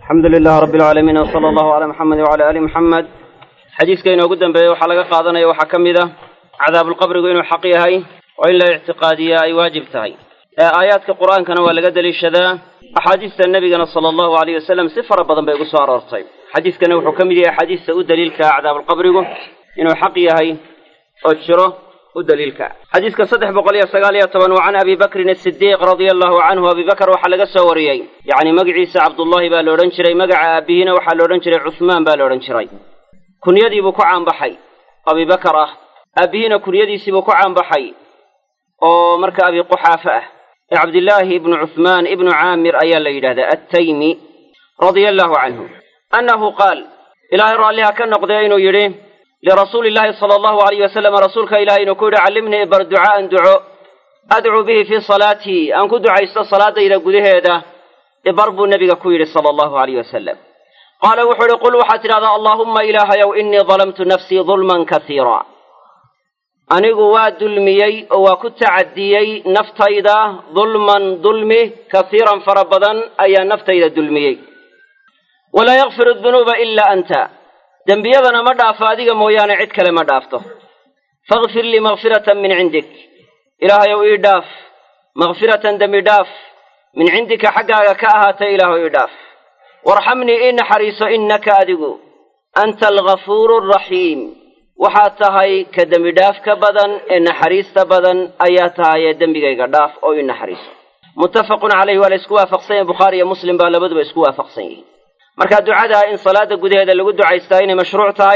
الحمد لله رب العالمين وصلى الله على محمد وعلى آل محمد. حديث كأنه قدام بيه وحلقة قاضنا وحكمده عذاب القبر وإنه حقيقي وإلا اعتقادية أي واجب تهي. آيات القرآن كانوا لقد للشذا أحاديث النبي صلى الله عليه وسلم سفر بدن بيقصار أرطيب. حديث كانوا حكمده أحاديث دليل كعذاب القبر إنه حقيقي أشره ودليل حديث كصدح بقولية سقالية طبعا وعن أبي بكر الصديق رضي الله عنه. أبي بكر وحلق سوريين يعني مقع عيسى عبد الله بالورنشري مقع أبينا وحلورنشري عثمان بالورنشري كن يدي بكعان بحي أبي بكر أبينا كن يدي سبكعان بحي أو مرك أبي قحافة عبد الله ابن عثمان ابن عامر أيال ليلة التيمي رضي الله عنه أنه قال إلهي رأى لها كان نقضين يريه لرسول الله صلى الله عليه وسلم رسولك إلهي نقول علمني بردعاء أدعو به في صلاتي أن كدعا الصلاة إلى قده هذا إبرب النبي كوير صلى الله عليه وسلم قال وحل قل وحتى هذا اللهم إلهي وإني ظلمت نفسي ظلما كثيرا أني قواد ظلمي وكنت عديي نفتيدا ظلما ظلمي كثيرا فربضا أي نفتيدا ظلمي ولا يغفر الذنوب إلا أنت دنبيادنا ما دافا adiga mooyaane cid kale ma dhaafto faghfir li maghfiratan min indik ilaahay oo idaf maghfiratan dambi dhaaf min indika xagaaga ka ahaata ilaahay oo idaf warhamni in hariso innaka adigu anta al-ghafurur rahim waxa tahay ka dambi dhaaf ka badan in hariista badan ayaa tahay dambigayga dhaaf oo in hariso muttafaqun alayhi wa isku waafaqsan bukhari iyo muslim baa labaduba isku waafaqsan yihiin marka ducada in salaada gudaheeda lagu ducaystaa inay mashruuc tahay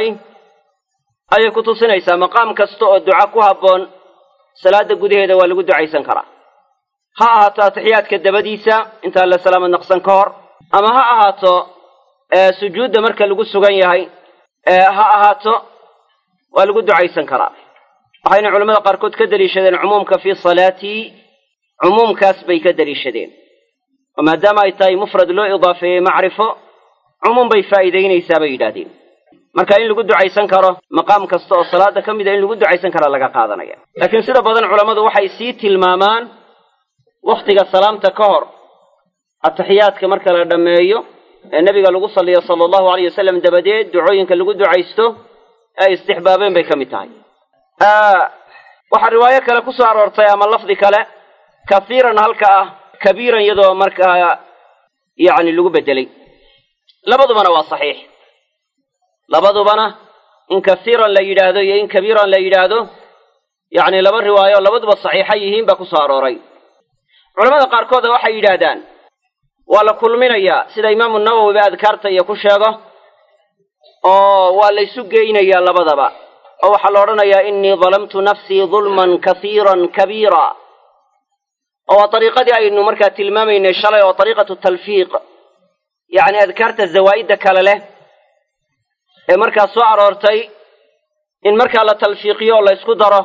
ayay ku tusinaysaa maqaam kasta oo duca ku haboon salaada gudaheeda waa lagu ducaysan karaa ha ahaato tahiyaadka dabadiisa inta la salaamo naqsan ka hor ama ha ahaato sujuudda marka lagu sugan yahay ha ahaato waa lagu ducaysan karaa waxayna culimada qaarkood ka daliishadeen umumka fi salaati umumkaas bay ka daliishadeen maadaama ay tahay mufrad loo idaafeeyay macrifo عموم بي فائدين سابي دادين marka in lagu ducaysan karo maqaam kasta oo salaada kamid in lagu ducaysan karo laga qaadanaya laakiin sida badan culimadu waxay si tilmaamaan waqtiga salaamta ka hor atahiyaadka marka la dhameeyo ee nabiga lagu saliyo sallallahu alayhi wasallam dabadeed ducooyinka lagu ducaysto ay istixbaabeen bay kamid tahay waxa riwaayo kale ku soo aroortay ama lafdi kale kathiran halka kabiiran yadoo marka yaani lagu bedelay labadubana waa saxiix labadubana in kathiran la yiraahdo iyo in kabiiran la yiraahdo yaani laba riwaayo labaduba saxiixa yihiin ba ku soo arooray culimada qaar kood waxay yiraahdaan waa la kulminaya sida imaam an-nawawi ba adkaarta iyo ku sheego oo waa la isu geeynayaa labadaba oo waxa la oranayaa inni zalamtu nafsi zulman kathiran kabira oo tariiqadii aynu markaa tilmaameynay shalay oo tariiqatu talfiiq يعني أذكرت الزوائد كله مركز سؤال أرتي إن مركز على تلفيقي ولا يسكدره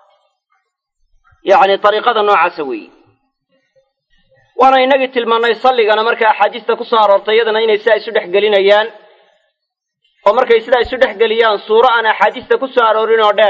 يعني طريقة نوع سوي وأنا ينقل تلمنا يصلي أنا مركز حديث كسر أرتي أنا إن يسأل سدح قلينا يان ومركز يسأل سدح قليان صورة أنا حديث كسر أورينا دار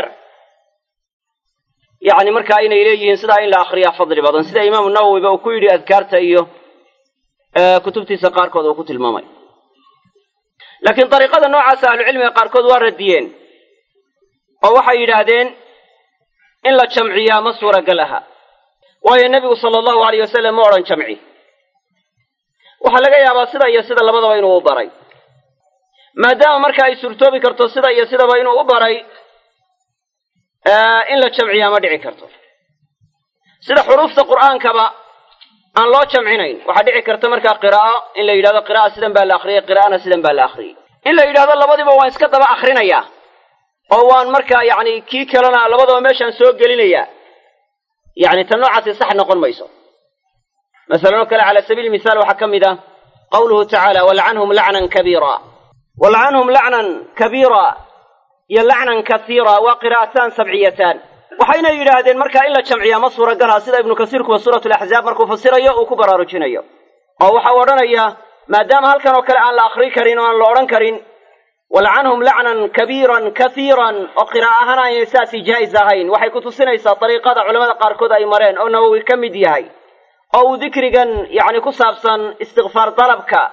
يعني مركز أين إليه ينسدع إلى آخرية فضل بعض سيد إمام النووي بأكويري أذكرت أيه كتبتي سقاركود وكتب المامي لكن طريقة النوع سهل العلم قاركود واردين أو وحي يرادين إلا شمعية مصورة قالها وهي النبي صلى الله عليه وسلم مورا شمعي وحلقا يا باسدا يسدا لبدا وينو وبري ما دام مركا يسرتو بكرتو سدا يسدا وينو وبري إلا شمعية ما دعي كرتو سدا حروف القرآن كبا aan loo jamcinayn waxa dhici karta marka qiraa'o in la yiraahdo qiraa'o sidan baa la akhriyo qiraa'ana sidan baa la akhriyo in la yiraahdo labadiba waan iska daba akhrinaya oo waan marka yaani kii kalena labadaba meeshan soo gelinaya yaani tan noocaasi sax noqon mayso مثلا kala على سبيل المثال waxa kamida qawluhu ta'ala wal'anhum la'nan kabira ya la'nan kathira wa qira'atan sab'iyatan waxayna yiraahdeen marka in la jamciyo ma suura galaa sida ibn kasiir ku suuratul ahzaab markuu fasirayo uu ku baraarujinayo oo waxa uu oranayaa maadaama halkan oo kale aan la akhri karin oo aan la oran karin wal'anhum la'nan kabiran kathiran oo qiraa'ahana ay saasi jaiz ahayn waxay ku tusinaysaa tariiqada culimada qaar kood ay mareen oo nawawi kamid yahay oo dikrigan yaani ku saabsan istighfar dalabka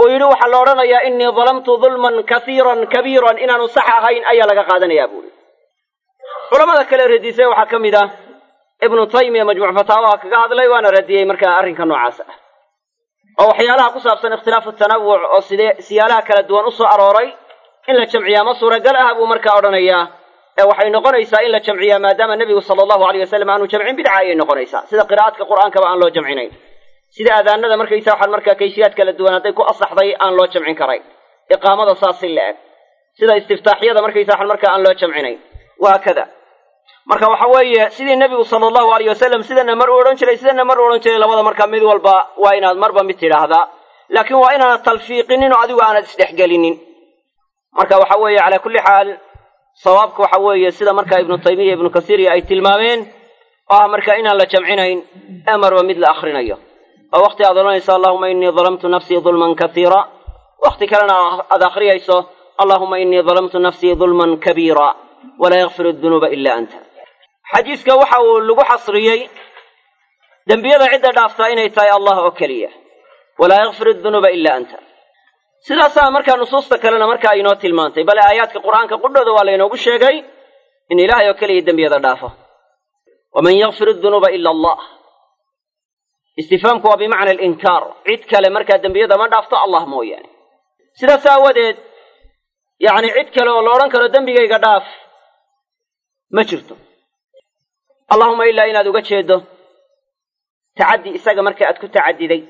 ويلو وحا لورانيا إني ظلمت ظلما كثيرا كبيرا إن نصح هين أي لغا قادني يا بولي علماء ذاك الرديسي وحا كمدا ابن تيمية مجموع فتاوى كقاد لي وانا رديي مركا أرين كانوا عاسا أو حيالها قصابسا اختلاف التنوع أو سيالها كلا دوان أصو أروري إلا جمعية مصورة قالها أبو مركا أورانيا waxay noqonaysaa in la jamciyaa maadaama nabigu sallallahu alayhi wasallam aanu jamcin bidca ay noqonaysaa sida qiraa'adka quraanka aan loo jamcinayn sida aadaanada markaysaa waxaan markaa kayfiyaad kala duwan haday ku asaxday aan loo jamcin karay iqaamada saasi leeg sida istiftaaxiyada markaysaa waxaan markaa aan loo jamcinayn waa kada marka waxa weeye sidii nabigu sallallahu alayhi wasallam sidana mar oran jiray labada marka mid walba waa inaad marba mid tiraahdaa laakiin waa inaad talfiiqinin oo adigu aanad isdhexgelinin marka waxa weeye ala kulli xaal صوابك وحويه سيدا مركا ابن تيمية ابن كثير أي تلمامين مركا إنا لا جمعين أمر ومثل آخرين أيه ووقت أظلني اللهم إني ظلمت نفسي ظلما كثيرا وقت كلنا أذاخري يسو اللهم إني ظلمت نفسي ظلما كبيرا ولا يغفر الذنوب إلا أنت حديثك وحاو اللقو حصريي دنبيضا عدة دافتين يتاي الله أكليه ولا يغفر الذنوب إلا أنت sidaasaa markaa nusuusta kalena markaa inoo tilmaantay bal aayaadka quraanka qudhooda waa laynoogu sheegay in ilaahay oo kaliya dembiyada dhaafo waman yaghfiru dhunuba illa allah istifaamku waa bimacna alinkaar cid kale markaa dembiyada ma dhaafto allah mooyaane sidaas aawadeed yacni cid kale oo la odhan karo dembigayga dhaaf ma jirto allahuma ilaa inaad uga jeedo tacaddi isaga marka aad ku tacadiday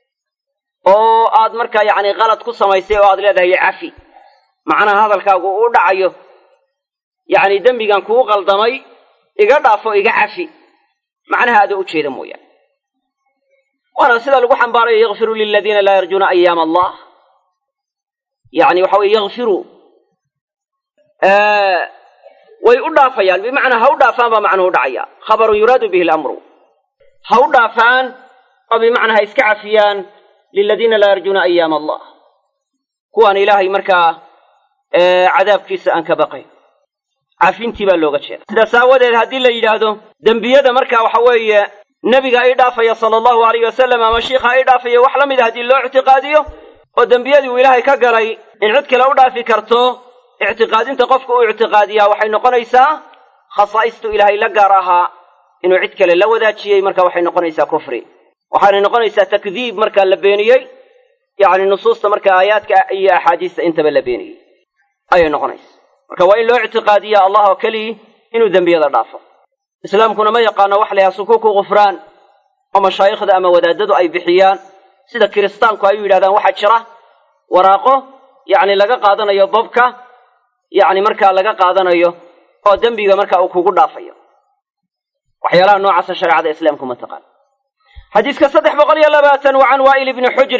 oo aad markaa yacni qalad ku samaysay oo aad leedahay cafi macnaha hadalkaagu uu dhacayo yacni dembigan kuu qaldamay iga dhaafo iga cafi macnaha aad u jeeda mooyaan waana sida lagu xambaarayo yaghfiru liladiina laa yarjuuna ayaama allah yacni waxa weye yaghfiru way u dhaafayaan bimacnaa ha u dhaafaan baa macnuhu dhacaya khabarun yuraadu bihi alamru ha u dhaafaan oo bimacnaa ha iska cafiyaan للذين لا يرجون أيام الله كوان إلهي مركا عذاب كيس أنك بقي عفين تبا اللغة شيء إذا ساود هذه اللي يجادو دنبيادة مركا وحوية نبي إضافة صلى الله عليه وسلم مشيخ إضافة وحلم إذا هذه اللغة اعتقادية ودنبيادي وإلهي كقري إن عدك لو في كرتو اعتقاد تقفك اعتقادية وحين قنيسا خصائص إلهي لقراها إنه عدك لو ذات شيء مركا وحين قنيسا كفري waxaana noqonaysaa takdiib marka la beeniyay yaani nusuusta marka aayaadka iyo axaadiista intaba la beeniyay ayay noqonaysaa marka waa in loo ictiqaadiyaa allah oo kaliya inuu dembiyada dhaafo islaamkuna ma yaqaano wax la yasukuku ghufraan oo mashaayikhda ama wadaadadu ay bixiyaan sida kiristaanku ay yiraahdaan waxa jira waraaqo yaani laga qaadanayo babka yaani marka laga qaadanayo oo dembiga marka uu kugu dhaafayo waxyaalaha noocaas shariicada islaamku ma taqaan حديث كصدح بقول يلا باتن وعن وائل بن حجر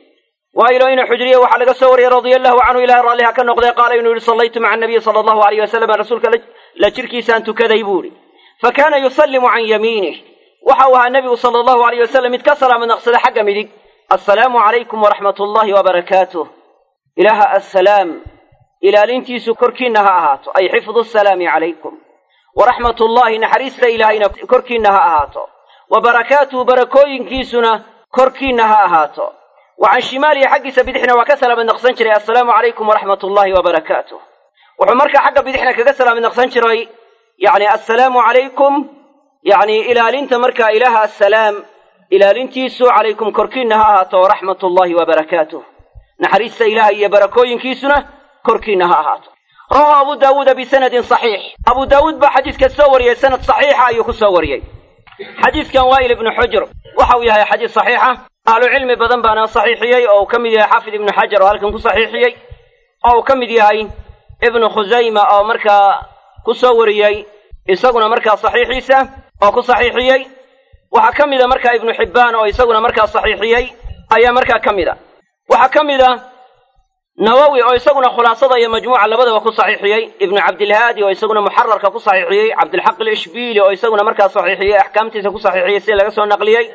وائل بن حجر وحلق سوري رضي الله عنه إلى رالها كالنقضي قال إنه صليت مع النبي صلى الله عليه وسلم رسولك لشركي سانت كذيبوري فكان يسلم عن يمينه وحوها النبي صلى الله عليه وسلم اتكسر من أقصد حق ملك السلام عليكم ورحمة الله وبركاته إله السلام إلى لنتي سكركنها أهاتو أي حفظ السلام عليكم ورحمة الله نحريس إلهينا كركنها أهاتو وبركاته بركوين كيسنا كركينها أهاتو وعن شمالي حق سبيدحنا وكسل من نقصنشري السلام عليكم ورحمة الله وبركاته وعمرك حق بيدحنا كسل من نقصنشري يعني السلام عليكم يعني إلى لنت مركا إله السلام إلى لنتيسو عليكم كركينها أهاتو ورحمة الله وبركاته نحريس إلهي بركوين كيسنا كركينها أهاتو روى أبو داود بسند صحيح أبو داود بحديث كالسوري سند صحيحة أيوك السوري حديث كان وائل بن حجر وحويها حديث صحيحة أهل العلم بدن بنا صحيحيي أو كمدي حافظ ابن حجر وهلكن كصحيحيي أو كمدي هاي ابن خزيمة أو مركا كسوريي يسقنا مركا صحيحيسة أو كصحيحيي وحكمد مركا ابن حبان أو يسقنا مركا صحيحيي أي مركا كمدة وحكمد نووي أو يسقنا خلاصة يا مجموعة لبدا وكو صحيحيي ابن عبد الهادي أو يسقنا محرر ككو صحيحيي عبد الحق الإشبيلي أو يسقنا مركا صحيحيي أحكامتي سكو صحيحيي سيلا قصوا النقليي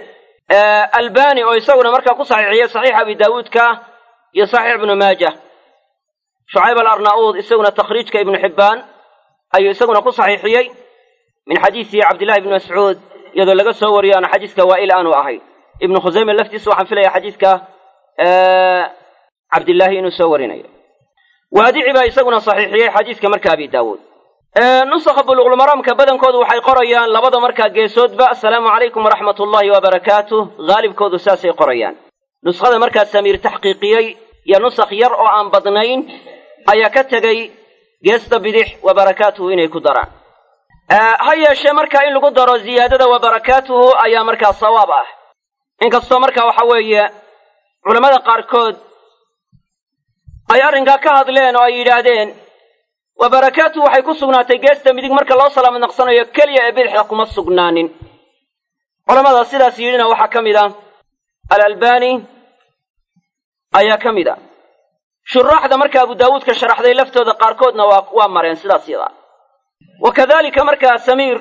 الباني أو يسقنا مركا كو صحيحيي صحيح أبي داود يصحيح ابن ماجه شعيب الأرناؤوط يسقنا تخريج كابن حبان أي يسقنا كو صحيحيي من حديث عبد الله بن مسعود يدل لقى سوري أنا حديث كوائل أنا وأهي ابن خزيمة لفتي سوحا في لي حديث cabdillaahi inuu soo warinayo waadici baa isaguna saxiixiyey xadiiska marka abi daawuud nusakha buluuqulmaraamka badankoodu waxay qorayaan labada markaa geesoodba assalaamu calaykum waraxmatullaahi wabarakaatuh haalibkoodu saasay qorayaan nuskhada markaa samiir taxqiiqiyey iyo nusakh yar oo aan badnayn ayaa ka tegey geesta bidix wabarakaatuhu inay ku daraan ha yeeshee markaa in lagu daro ziyaadada wabarakaatuhu ayaa markaa sawaab ah inkastoo markaa waxa weeye culammada qaarkood ay arrinkaa ka hadleen oo ay yidhaahdeen wabarakaatuhu waxay ku sugnaatay geesta midig marka loo salaamo naqsanayo keliya ee bidixda kuma sugnaanin culamada sidaas yidhina waxaa ka mid ah alalbani ayaa ka mid a shuraaxda marka abu daawuudka sharaxday laftooda qaarkoodna waa mareen sidaas yada wa kadalika markaa samiir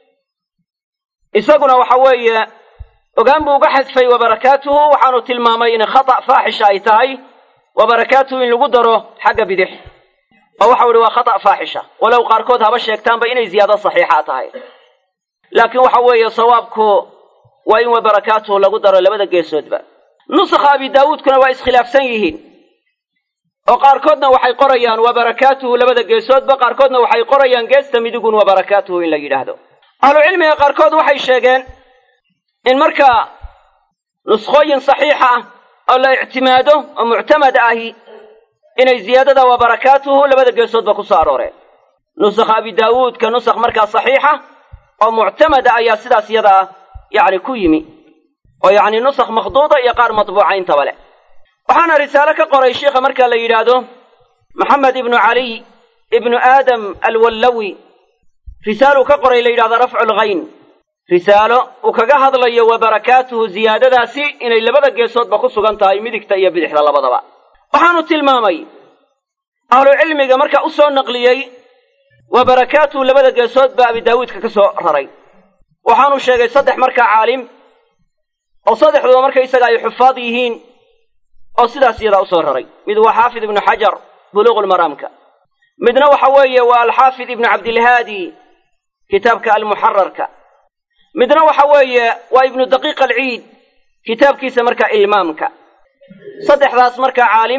isaguna waxa weeye ogaan buu uga xadfay wabarakaatuhu waxaanu tilmaamay in khata' faaxisha ay tahay wabarakaatuhu in lagu daro xagga bidix oo waxau ihi waa khata' faaxisha walow qaarkood haba sheegtaanba inay ziyaado saxiixa tahay laakiin waxa weeye sawaabku waa in wabarakaatuhu lagu daro labada geesoodba nusakha abi daawuudkuna waa iskhilaafsan yihiin oo qaarkoodna waxay qorayaan wabarakaatuhu labada geesoodba qaarkoodna waxay qorayaan geesta midigun wabarakaatuhu in la yidhaahdo ahlucilmiga qaarkood waxay sheegeen in markaa nuskhooyin saxiixa ah oo la ictimaado oo muctamad ahi inay ziyaadada wabarakaatuhu labada geesoodba ku soo arooreen nusakha abi daawuudka nusakh markaa saxiixa oo muctamada ayaa sidaas yada ah yacni ku yimi oo yacni nusakh makhduuda iyo qaar matbuuca intaba leh waxaana risaalo ka qoray sheikha markaa la yidhaahdo maxamed ibnu caliy ibnu aadam alwallawi risaaluu ka qoray la yidhahdo rafcu lghayn risaalo uu kaga hadlayo wabarakaatuhu ziyaadadaasi inay labada geesoodba ku sugan tahay midigta iyo bidixda labadaba waxaanu tilmaamay ahlucilmiga marka u soo naqliyey wabarakaatuhu labada geesoodba abi daawuudka ka soo raray waxaanu sheegay saddex markaa caalim oo saddexduba markaysaga ay xufaad yihiin oo sidaas iyadaa u soo raray mid waa xaafid ibnu xajar buluuqulmaraamka midna waxa weeye waa alxaafid ibnu cabdilhaadi kitaabka almuxararka midna waxa weeye waa ibnu daqiiq alciid kitaabkiisa markaa ilmaamka saddexdaas markaa caalim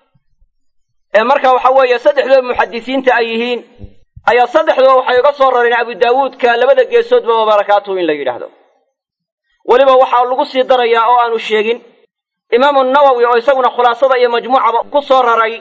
ee markaa waxa weeye saddexdooda muxadisiinta ay yihiin ayaa saddexdooda waxay uga soo rareen abu daawuudka labada geesoodba wabarakaatuhu in la yidhaahdo weliba waxaa lagu sii darayaa oo aanu sheegin imaamu nawowi oo isaguna khulaasada iyo majmuucaba ku soo raray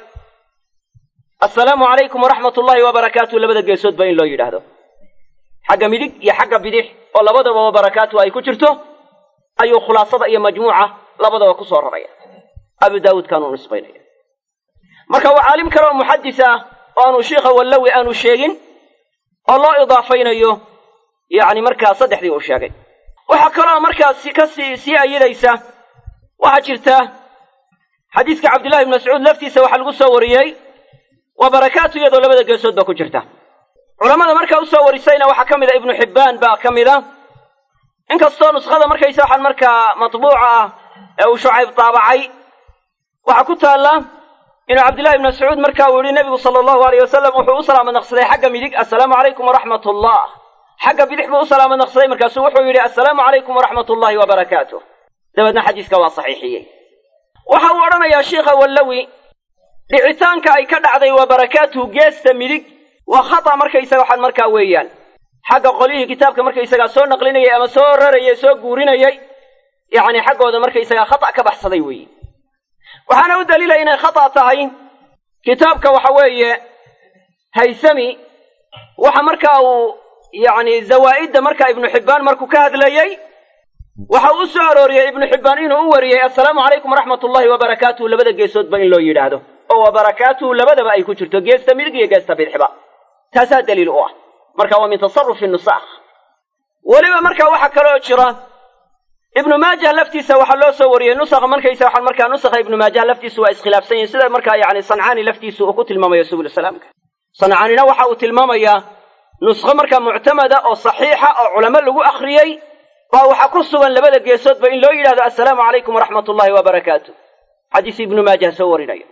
assalaamu calaykum waraxmatullaahi wabarakaatuhu labada geesoodba in loo yidhaahdo xagga midig iyo xagga bidix oo labadaba wabarakaatuhu ay ku jirto ayuu khulaasada iyo majmuuca labadaba ku soo raraya abu daawuudkaanuu nisbaynaya marka waa caalim kale oo muxadis ah oo aanu sheikha wallawi aanu sheegin oo loo idaafaynayo yacni markaa saddexdii uu sheegay waxaa kaloo markaas sii ayidaysa waxaa jirta xadiiska cabdillahi ibnu mascuud laftiisa waxaa lagu soo wariyey wabarakaatu iyadoo labada geesoodba ku jirta culammada markaa u soo warisayna waxaa ka mid a ibnu xibbaan baa ka mid a inkastoo nuskhada markaysa waxaan markaa matbuuca ah ee uu shucayb taabacay waxaa ku taalla inuu cabdillahi ibnu mascuud markaa uu yihi nebigu sala allahu alayh wasalam wuxuu u salaamo naqsaday xagga midig assalaamu calaykum waraxmatullah xagga bidix buu u salaamo naqsaday markaasuu wuxuu yidhi assalaamu calaykum waraxmatullaahi wabarakaatuh dabeedna xadiiska waa saxiixiyey waxa uu odhanayaa sheikha wallawi dhicitaanka ay ka dhacday wabarakaatuhu geesta midig waa khata markaysaga waxaan markaa weeyaan xagga qolyihii kitaabka markaysagaa soo naqlinayay ama soo rarayay soo guurinayay yacni xaggooda markaysagaa khata ka baxsaday weeye waxaana u daliilay inay khata tahay kitaabka waxa weeye haysami waxa markaa uu yacni zawaa'idda markaa ibnu xibbaan markuu ka hadlayey waxa uu soo arooriyey ibnu xibbaan inuu u wariyey assalaamu calaykum waraxmatullaahi wabarakaatuhu labada geesoodba in loo yidhaahdo oo wabarakaatuhu labadaba ay ku jirto geesta midig iyo geesta bidixba taasaa daliil u ah marka waa min tasarufi nusakh weliba markaa waxaa kaloo jira ibnu maajah laftiisa waxaa loo soo wariyey nusakha markaysa waxaan markaa nusakha ibnu maajah laftiisu waa iskhilaafsan yihin sida markaa yacni sancaani laftiisu uu ku tilmaamayo subul salaamka sancaanina waxa uu tilmaamayaa nuskho markaa muctamada oo saxiixa oo culamo lagu akhriyey baa waxaa ku sugan labada geesoodba in loo yidhahdo assalaamu calaykum waraxmatullaahi wabarakaatuh xadiis ibnu maajah soo warinaya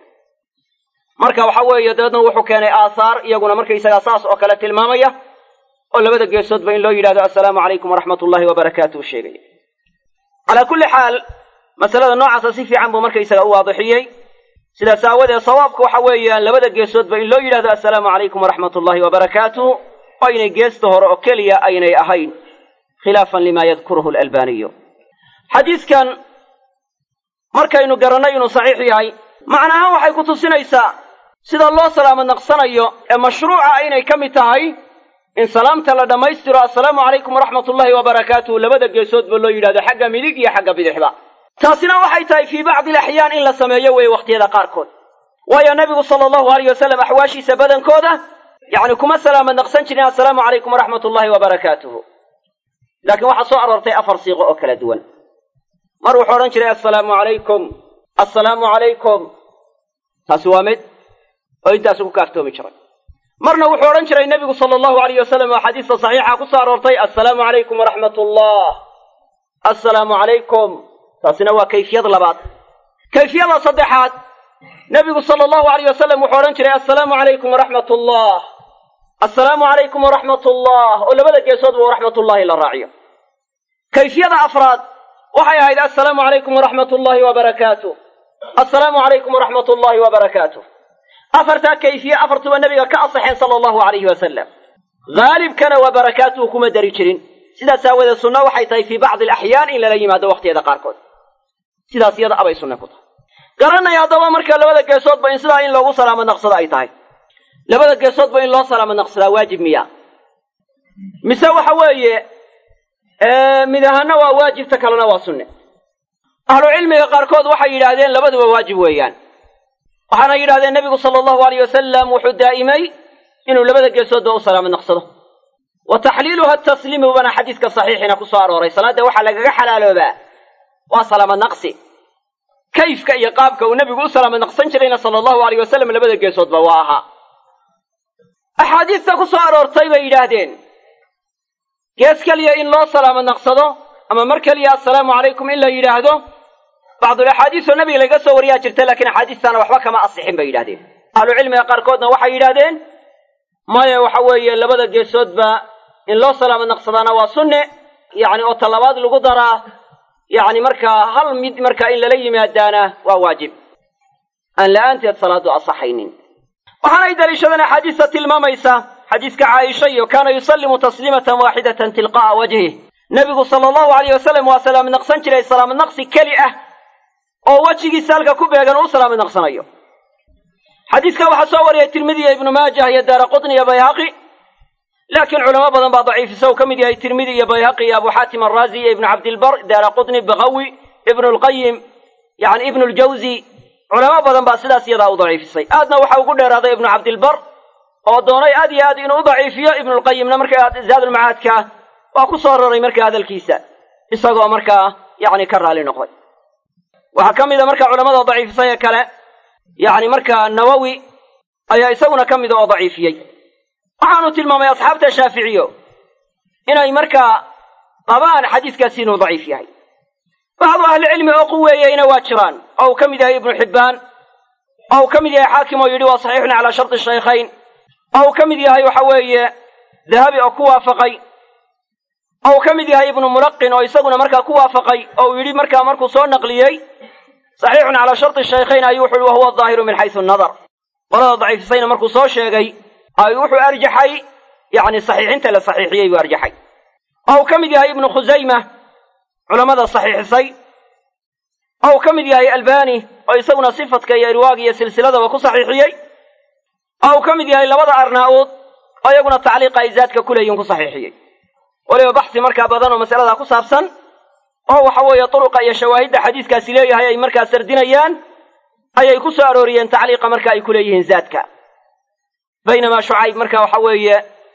marka waxa weeye dabeedna wuxuu keenay aahaar iyaguna markaysagaa saas oo kale tilmaamaya oo labada geesoodba in loo yidhahdo assalaamu calaykum waraxmatullaahi wabarakaatuh sheegaya calaa kulli xaal masalada noocaasa si fiican buu markaysaga u waadixiyey sidaas aawadeed sawaabku waxa weeyaan labada geesoodba in loo yidhahdo assalaamu calaykum waraxmatullaahi wabarakaatuh oo aynay geesta hore oo keliya aynay ahayn khilaafan lima yadkuruhu alalbaaniyu xadiiskan markaynu garannay inuu saxiix yahay macnahaan waxay ku tusinaysaa sida loo salaamo naqsanayo ee mashruuca aynay ka mid tahay in salaamta la dhammaystiro assalaamu calaykum waraxmatullaahi wabarakaatuh labada geesoodba loo yidhahdo xagga midig iyo xagga bidixba taasina waxay tahay fii bacdi alaxyaan in la sameeyo weeye wakhtiyada qaarkood waayo nebigu sala allahu alayh wasalam axwaashiisa badankooda yacni kuma salaamo naqsan jirin assalaamu calaykum waraxmatullaahi wabarakaatuhu laakiin waxaa soo aroortay 4 siiqo oo kala duwan mar wuxuu odhan jiray assalaamu calaykum taasi waa mid oo intaasu ku kaaftoomi jiray marna wuxuu odhan jiray nebigu sala allahu alayh wasalam oo xadiista saxiixa ku soo aroortay assalaamu calaykum waraxmatullah assalaamu calaykum taasina waa kayfiyad labaad kayfiyada saddexaad nebigu sala allahu alayh wasalam wuxuu odhan jiray assalaamu calaykum waraxmatullah assalaamu calaykum waraxmatullah oo labada geesoodba waraxmatullaahi la raaciyo kayfiyada afraad waxay ahayd assalaamu calaykum waraxmatullaahi wabarakaatuh assalaamu calaykum waraxmatullaahi wabarakaatuh afartaa kayfiye afartuba nebiga ka asaxeen sala allahu calayhi wasalam haalibkana waa barakaatuhu kuma dari jirin sidaas aawadeed sunna waxay tahay fii bacdi alaxyaan in lala yimaado wakhtiyada qaarkood sidaas iyada abay sunne ku tahay garanaya haddaba marka labada geesoodba in sidaa in loogu salaamo naqsado ay tahay labada geesoodba in loo salaamo naqsadaa waajib miya mise waxa weeye mid ahaana waa waajibta kalena waa sunne ahlu cilmiga qaarkood waxay yidhaahdeen labaduba waajib weeyaan waxaana yidhahdeen nebigu sala allahu alayh wasalam wuxuu daa'imay inuu labada geesoodba u salaamo naqsado wa taxliiluha tasliimu bana xadiiska saxiixina ku soo arooray salaadda waxaa lagaga xalaaloobaa waa salaamo naqsi kayfka iyo qaabka uu nebigu u salaamo naqsan jirayna sala allahu alayh wasalam labada geesoodba waa ahaa axaadiista ku soo aroortay bay yidhaahdeen gees keliya in loo salaamo naqsado ama mar keliya assalaamu calaykum in la yidhaahdo bacdulaxaadiisoo nebiga laga soo wariyaa jirta laakiin axaadiistaana waxba kama asixin bay yidhahdeen ahlu cilmiga qaarkoodna waxay yidhahdeen maya waxa weeye labada geesoodba in loo salaamo naqsadaana waa sunne yacni oo talabaad lagu daraa yacni markaa hal mid markaa in lala yimaadaana waa waajib aan la'aanteed salaadu asaxaynin waxaanay daliishadeen axaadiista tilmaamaysa xadiiska caaisha iyo kaana yusallimu tasliimatan waaxidatan tilqaa'a wajhih nebigu sala allahu alayh wasalam waa salaamo naqsan jiray salaamo naqsi keli ah oo wejigiisa halka ku beegan uu salaamo naqsanayo xadiiska waxaa soo wariyay tirmidi iyo ibnu maajah iyo daaraqutni iyo bayhaqi laakiin culamo badan baa daciifisa uu ka mid yahay tirmidi iyo bayhaqi iyo abu xaatim araazi iyo ibnu cabdilbar daaraqutni bagawi ibnu lqayim yani ibnu ljawzi culamo badan baa sidaas iyadaa u daciifisay aadna waxa ugu dheeraaday ibnu cabdilbar oo doonay aad iyo aad inuu u daciifiyo ibnulqayimna markaa zaadulmacaadka waa ku soo raray markaa hadalkiisa isagoo markaa yacni ka raali noqday waxaa ka mida markaa culamada daciifisay ee kale yacni markaa nawowi ayaa isaguna ka mida oo daciifiyey waxaanu tilmaamay asxaabta shaaficiyo inay markaa qabaan xadiiskaasi inuu daciif yahay bacdu ahlicilmi oo quweeyeyna waa jiraan oo uu ka mid yahay ibnu xibbaan oo uu ka mid yahay xaakim oo yidhi waa saxiixun calaa sharti shaykhayn oo uu ka mid yahay waxa weeye dahabi oo ku waafaqay oo uu ka mid yahay ibnu mulaqin oo isaguna markaa ku waafaqay oo uu yidhi markaa markuu soo naqliyey saxiixun calaa sharti shaykhayn ayuu wuxu uhi wahuwa daahiru min xaysu nadar qolada daciifisayna markuu soo sheegay ayuu wuxuu arjaxay yacni saxiixinta la saxiixiyey buu arjaxay oo uu ka mid yahay ibnu khusayma culamada saxiixisay oo uu ka mid yahay albani oo isaguna sifadka iyo irwaaga iyo silsiladaba ku saxiixiyey oo uu ka mid yahay labada arnaa'uud oo iyaguna tacliiqa ay zaadka ku leeyihin ku saxiixiyey weliba baxsi markaa badan oo masaladaa ku saabsan oo waxa weeye turuqa iyo shawaahidda xadiiskaasi leeyahay ay markaa sardinayaan ayay ku soo arooriyeen tacliiqa marka ay ku leeyihiin zaadka baynamaa shucayb marka waxa weeye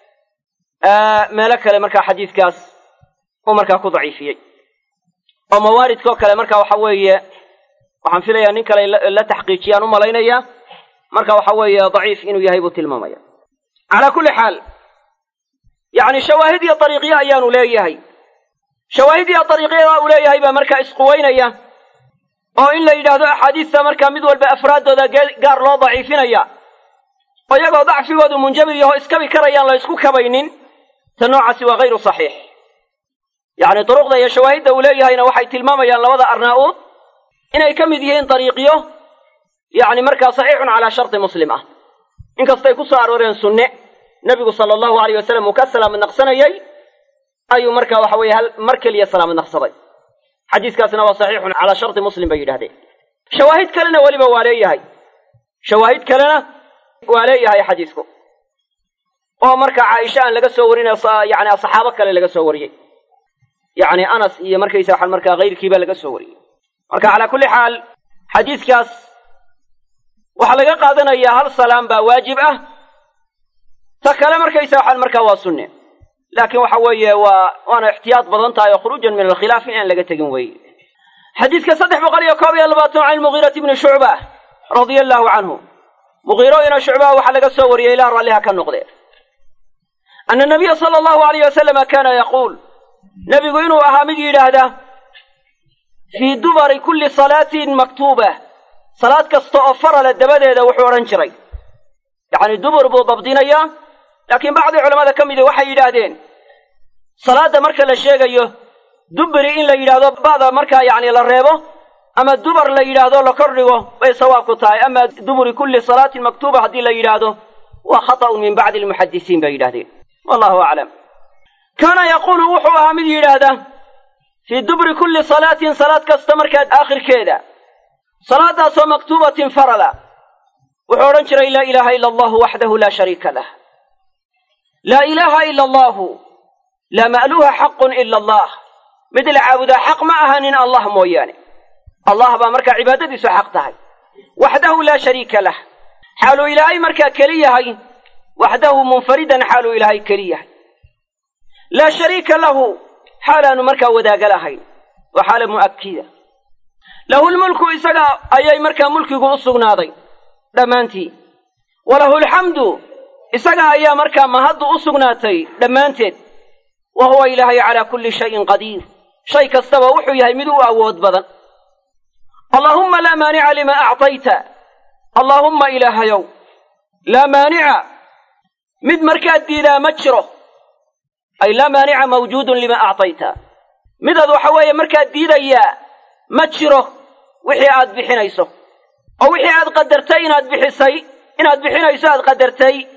meelo kale markaa xadiiskaas uu markaa ku daciifiyey oo mawaaridkoo kale marka waxa weeye waxaan filayaa nin kale la taxqiijiyaan u malaynaya marka waxa weeye daciif inuu yahay buu tilmaamaya calaa kulli xaal yacni shawaahid iyo dariiqyo ayaanu leeyahay shawaahid iyo dariiqyada uu leeyahay baa markaa isquweynaya oo in la yidhaahdo axaadiista markaa mid walba afraaddooda gaar loo daciifinaya oo iyagoo dacfigoodu munjabir yaho iskabi karayaan la isku kabaynin ta noocaasi waa hayru saxiix yacni duruqda iyo shawaahidda uu leeyahayna waxay tilmaamayaan labada arnaa'uud inay ka mid yihiin dariiqyo يعني مركا صحيح على شرط مسلم إن كستيكو سارورين سنة نبي صلى الله عليه وسلم مكسلا من نقصنا يي أي مركا وحوي هل مركا لي السلام النقصبي حديث كاسنا صحيح على شرط مسلم بيد هذه شواهد كلنا ولي بوالي هاي شواهد كلنا ولي هاي حديثكم oo marka Aisha aan laga soo warin yani asxaabo kale laga soo wariyay yani Anas iyo markaysa waxa marka qeyrkiiba laga soo wariyay marka ala kulli xaal xadiiskaas waxa laga qaadanayaa hal salaam ba waajib ah ta kale markaysa waxa marka waa sunne laakiin waxa weeye waana ihtiyaad badan tahay khuruujan min al-khilaaf in laga tagin way xadiiska 322 عن المغيرة بن شعبة رضي الله عنه مغيرة بن شعبة waxa laga soo wariyay ilaa raalliha ka noqday أن النبي صلى الله عليه وسلم كان يقول نبي إنه أهامي هذا في دبر كل صلاة مكتوبة صلاة كاستغفر للدبد هذا وحورا شري يعني دبر بضبطين إياه لكن بعض العلماء كم إذا وحي يدادين صلاة مركة للشيء أيه دبر إن لا يراد بعض مركة يعني للريبه أما الدبر لا يراد لكرره ويسواك طاي أما دبر كل صلاة مكتوبة هذه لا يراده وخطأ من بعض المحدثين بيدادين والله أعلم كان يقول وحوها من هذا في دبر كل صلاة كاستمر كاد آخر كذا صلاة سو مكتوبة فرلا وحورنشر لا إله إلا الله وحده لا شريك له لا إله إلا الله لا مألوه حق إلا الله مثل عبد حق معها إن الله موياني الله بأمرك عبادتي سحقتها وحده لا شريك له حالوا إلى أي مركة كلية وحده منفردا حال إلهي كريه لا شريك له حالا مركا وداق لهي وحال مؤكدة له الملك إسقى أي مركا ملكي قصو ناضي دمانتي وله الحمد إسقى أي مركا مهد قصو ناتي دمانتي وهو إلهي على كل شيء قدير شيء كستوى وحي يمدو أود بدن اللهم لا مانع لما أعطيت اللهم إله يوم لا مانع مد مركات ديدا مجره أي لا مانع موجود لما أعطيته مد ذو حوايا مركات ديدا يا مجره وحي عاد بحنيسه أو وحي عاد قدرتي إن عاد بحسي إن عاد بحنيسه عاد قدرتي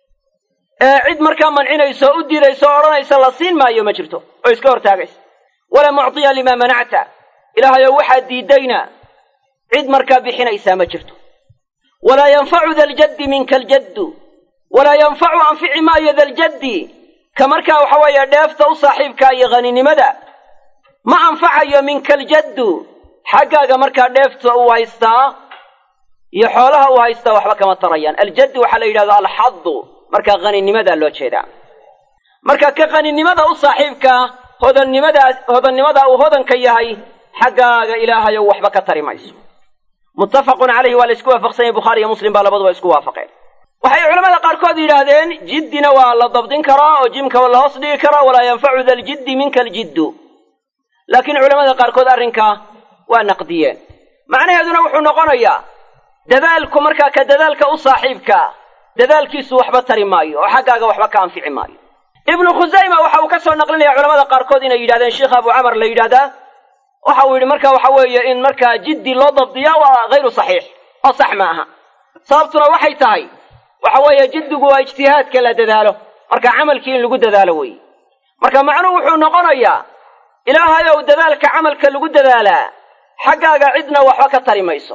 عد مركا من عنيسه أدي ليسه أرانيسه لصين ما يوم مجرته ويسكور تاقس ولا معطي لما منعته إلها يوحد ديدينا عد مركا بحنيسه مجرته ولا ينفع ذا الجد منك الجد ولا ينفع أنفع ما يذا الجد كمركا وحويا دافته صاحبك يغني مدى ما أنفع منك الجد حقا مركا دافته وهيستا يحولها وهيستا وحبك ما تريان الجد وحلي هذا الحظ مركا غني مدى لو تشيدا مركا كغني مدى صاحبك هذا النمدى وهذا كيهي حقا إلهي وحبك تريميس متفق عليه والاسكوا فقسين البخاري ومسلم بالبض واسكوا فقين waxay culimada qaar kood yiraahdeen jiddina waa la dabdin karaa oo jimka wala hoos dhigi karaa wala yanfa'u dal jiddi minka al jiddu laakiin culimada qaar kood arrinka waa naqdiyeen macnaheeduna wuxuu noqonayaa dadaalku marka ka dadaalka u saaxiibka dadaalkiisu waxba tari maayo oo xaqaaga waxba ka anfici maayo ibn khuzayma waxa uu ka soo naqlinaya culimada qaar kood inay yiraahdeen sheekh abu amar la yiraahdaa waxa uu yiri marka waxa weeye in marka jiddi loo dabdiyo waa غير صحيح oo sax ma aha sababtuna waxay tahay waxa weeye jiddigu waa ijtihaadka la dadaalo marka amalkii in lagu dadaalo way marka macnuhu wuxuu noqonayaa ilaahay oo dadaalka amalka lagu dadaalaa xaqaaga cidna waxba ka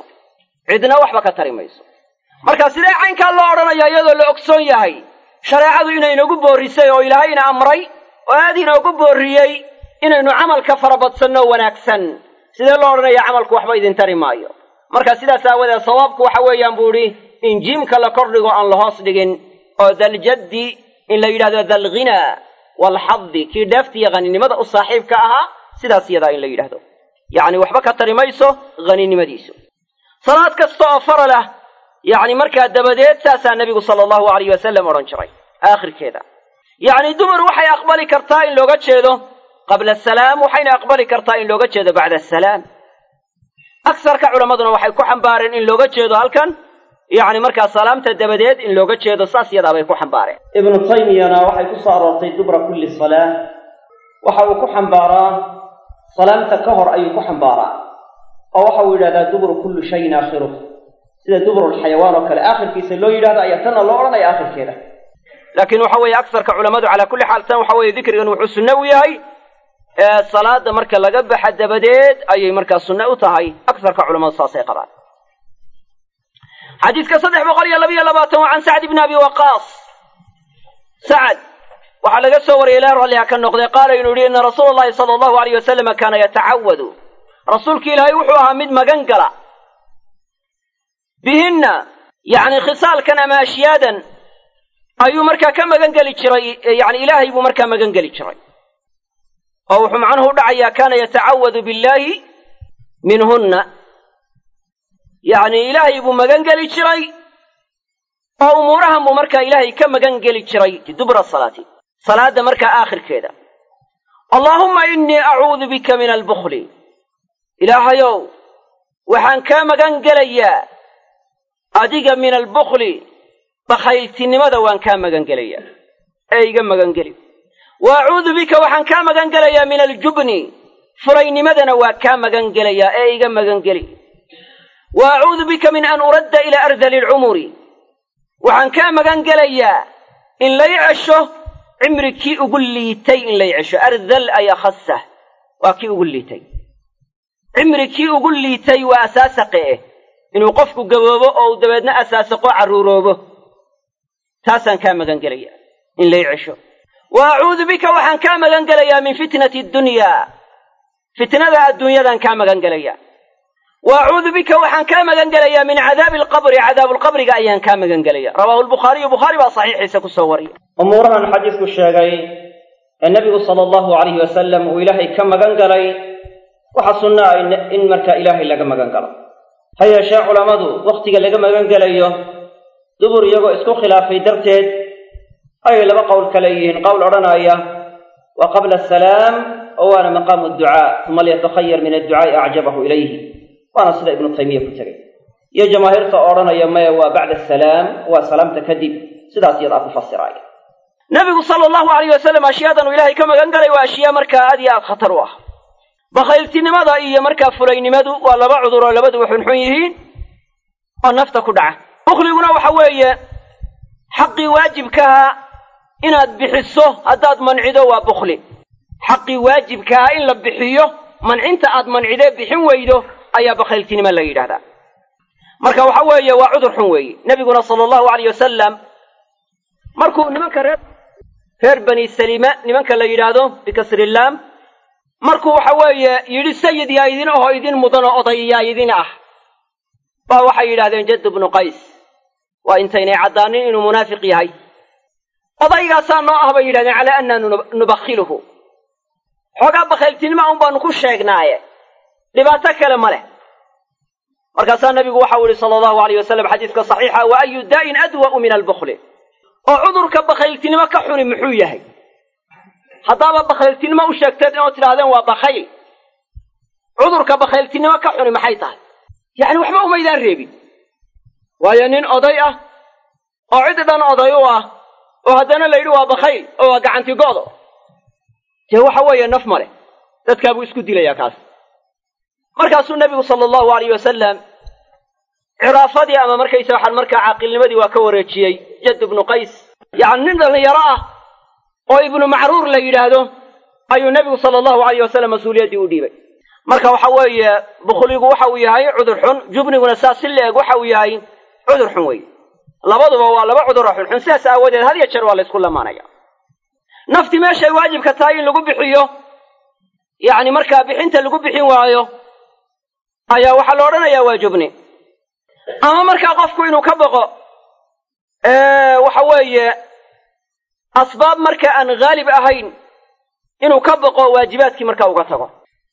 tari mayso marka sidee caynka loo oranayaa iyadoo la ogsoon yahay shariicadu inay nagu boorisay oo ilaahayna amray oo aadina ugu booriyay inaynu amalka farabadsano wanaagsan sidee loo oranayaa amalku waxba idin tari maayo marka sidaas aawada sawaabku waxa weeyaan buuri in jimka la kordhigo aan la hoos dhigin oo dal jaddi in la yiraahdo dal ghina wal hadd ki dafti ghaninimada u saaxiibka aha sidaas iyada in la yiraahdo yaani waxba ka tari mayso ghaninimadiisu salaad kasta oo farala yaani marka dabadeed saasa nabigu sallallahu alayhi wasallam oran jiray aakhirkeeda yaani dumar waxay aqbali kartaa in looga jeedo qabla salaam waxayna aqbali kartaa in looga jeedo bacda salaam aksarka culimaduna waxay ku xambaareen in looga jeedo halkan يعني مركز سلامته دبديد إن لو جت يده صاص يده بيكون حنبارة ابن تيمية أنا وحي كسر دبر كل الصلاة وحو كحنبارة سلامته كهر أي كحنبارة أو وحو إلى دبر كل شيء آخره sida dubrul xayawaan oo kale aakhirkiisa loo yidhaahdo ayaa tanna loo odhanaya aakhirkeeda laakiin waxa weeye aksarka culamadu calaa kulli xaal tan waxa weeye dikrigan wuxuu sunno u yahay salaada marka laga baxa dabadeed ayay markaa sunno u tahay aksarka culamadu saasay qabaan xadiiska 322 waa can sacd ibn abi waqaas sacd waxaa laga soo wariyay ilaa raalliha ka noqday qaala inuu yidhi inna rasuulallahi sala allahu alayh wasalam kaana yatacawadu rasuulki ilaahay wuxuu ahaa mid magan gala bihinna yacni khisaalkan ama ashyaadan ayuu markaa ka magan geli jiray yani ilaahay buu markaa magan geli jiray oo wuxuu macnuhu u dhacayaa kaana yatacawadu billaahi minhunna yacni ilaahay buu magan geli jiray oo umuurahan buu markaa ilaahay ka magan geli jiray dubra salaati salaada markaa aakhirkeeda allaahumma innii acuudu bika min albukli ilaahayow waxaan kaa magan gelayaa adiga min albukli bakhayltinimada waan kaa magan gelayaa ee iga magan geli wa acuudu bika waxaan kaa magan gelayaa min aljubni furaynimadana waa kaa magan gelayaa ee iga magan geli wa acuudu bika min an uradda ilaa ardali alcumuri waxaan kaa magan gelayaa in lay cesho cimri kii ugu liitay in lay cesho ardal ayaa khasah waa kii ugu liitay cimri kii ugu liitay waa asaasaqe inuu qofku gaboobo oo uu dabeedna asaasaqo carruuroobo taasaan kaa magan gelayaa in lay cesho wa acuudu bika waxaan kaa magan gelayaa min fitnati addunyaa fitnada adduunyadan kaa magan gelayaa wa acuudu bika waxaan kaa magan gelayaa min cadaabi alqabri cadaabuulqabriga ayaan kaa magan gelaya rawaahu lbukhaariyu bukhaari baa saxiixiisa ku soo wariyay umuurahan xadiisku sheegay ee nebigu sala allahu calayhi wasalam uu ilaahay ka magan galay waxa sunno ah in markaa ilaahay laga magan galo ha yeeshee culammadu wakhtiga laga magan gelayo dubur iyagoo isku khilaafay darteed ayay laba qowl kale yihiin qowl odhanaya wa qabla asalaam oo waana maqaamu adducaa uma liyatakhayar min adducaa'i acjabahu ilayhi waana sida ibnu taymiya ku tegay iyo jamaahiirta odhanaya maya waa bacda asalaam waa salaamta kadib sidaas iyadaa ku fasiraaya nabigu sala allahu alayh wasalam ashiyaadan uu ilaahay ka magan galay waa ashyaa markaa aad iyo aad khatar u ah bakhayltinimada iyo markaa fulaynimadu waa laba cudur oo labaduba xunxun yihiin oo nafta ku dhaca bukhliguna waxa weeye xaqii waajibkaha inaad bixiso haddaad mancido waa bukhli xaqii waajibkaha in la bixiyo mancinta aad mancidee bixin weydo ayaa bakhayltinimo la yidhahdaa marka waxa weeye waa cudur xun weeye nebiguna sala allahu alayh wasalam markuu nimanka reer bani salima nimanka la yidhaahdo bikasrillaam markuu waxa weeye yidhi sayid yaa idin ahoo idin mudan oo oday yaa idin ah baa waxay yidhahdeen jadd bnu qays waa intaynay caddaanin inuu munaafiq yahay odaygaasaa noo ah bay yidhahdeen calaa annaa nubakhiluhu xoogaa bakhayltinima un baanu ku sheegnaaye dhibaato kale ma leh markaasaa nebigu waxau yihi sala allahu alayh wasalam xadiiska saxiixa wa ayu daa'in adwa'u min albukli oo cudurka bakhayltinimo ka xuni muxuu yahay haddaaba bakhayltinimo u sheegteed inoo tidhaahdeen waa bakhayl cudurka bakhayltinimo ka xuni maxay tahay yacni waxba umaydaan reebin waayo nin oday ah oo cid dhan oday u ah oo haddana la yidhi waa bakhayl oo waa gacantigo'do dee waxa weeye naf ma leh dadkaa buu isku dilayaa kaas markaasuu nebigu sala allahu alayh wasalam ciraafadii ama markaysa waxaan markaa caaqilnimadii waa ka wareejiyey jadd ibnu qays yacni nin dhallinyaro ah oo ibnu macruur la yidhaahdo ayuu nebigu sala allahu alayh wasalam mas-uuliyaddii u dhiibay marka waxa weeye bukhligu waxa uu yahay cudur xun jubniguna saas si la-eg waxa uu yahay cudur xun weeye labaduba waa laba cuduroo xunxun sidaas aawadeed had iyo jeer waa la ysku lamaanaya nafti meeshay waajibka tahay in lagu bixiyo yacni markaa bixinta lagu bixin waayo ayaa waxaa la odhanayaa waa jubni ama markaa qofku inuu ka boqo waxa weeye asbaab marka aan haalib ahayn inuu ka boqo waajibaadkii markaa uga tago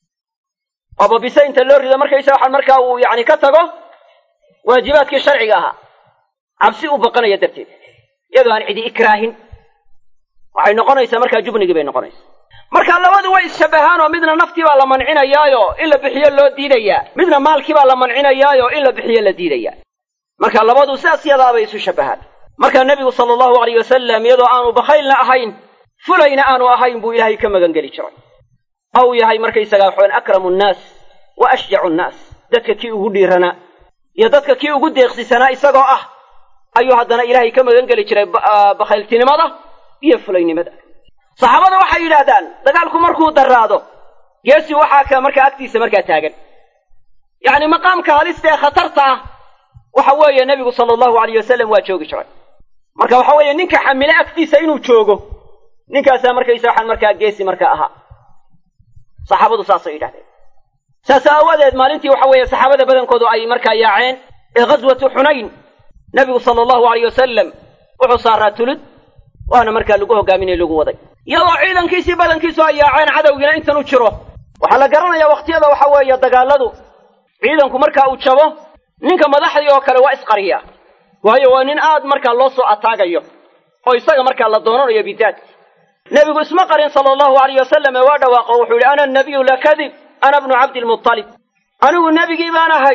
oo babise inta loo rido markaysa waxaan markaa uu yacni ka tago waajibaadkii sharciga ahaa cabsi u baqanaya darteed iyadoo aan cidi ikraahin waxay noqonaysaa markaa jubnigii bay noqonaysaa marka labadu way isshabbahaan oo midna naftii baa la mancinayaayo in la bixiyo loo diidayaa midna maalkii baa la mancinayaayo in la bixiyo la diidayaa marka labadu sidaas yadaabay isu shabbahaan marka nebigu sala allahu alayh wasalam iyadoo aanu bakhaylna ahayn fulayna aanu ahayn buu ilaahay ka magan geli jiray ou yahay markaysagaa waxaan akramu nnaas wa ashjacu nnaas dadka kii ugu dhiirana iyo dadka kii ugu deeqsisanaa isagoo ah ayuu haddana ilaahay ka magan geli jiray bakhayltinimada iyo fulaynimada. saxaabada waxay yidhaahdaan dagaalku markuu daraado geesi waxaa ka markaa agtiisa markaa taagan, yacni maqaamka halista ee khatarta ah waxa weeye nebigu sala allahu alayh wasalam waa joogi jiray. marka waxa weeye ninka xamile agtiisa inuu joogo ninkaasaa markaysa waxaan markaa geesi markaa ahaa. saxaabadu saasay yidhahdeen. saas aawadeed maalintii waxa weeye saxaabada badankoodu ay markaa yaaceen ee ghaswatu xunayn, nebigu sala allahu alayh wasalam wuxuu saaraa tulud waana markaa lagu hogaaminay lagu waday, iyadoo ciidankiisii badankiisu ay yaaceen cadowgiina intan u jiro. waxaa la garanayaa waqtiyada waxa weeye dagaaladu ciidanku markaa uu jabo ninka madaxdii oo kale waa isqariyaa, waayo waa nin aad markaa loo soo ataagayo oo isaga markaa la doonanayo bidaad. nebigu isma qarin sala allahu alayh wasalam ee waa dhawaaqo wuxuu yidhi ana nabiyu la kadib ana bnu cabdilmutalib, anigu nebigii baan ahay,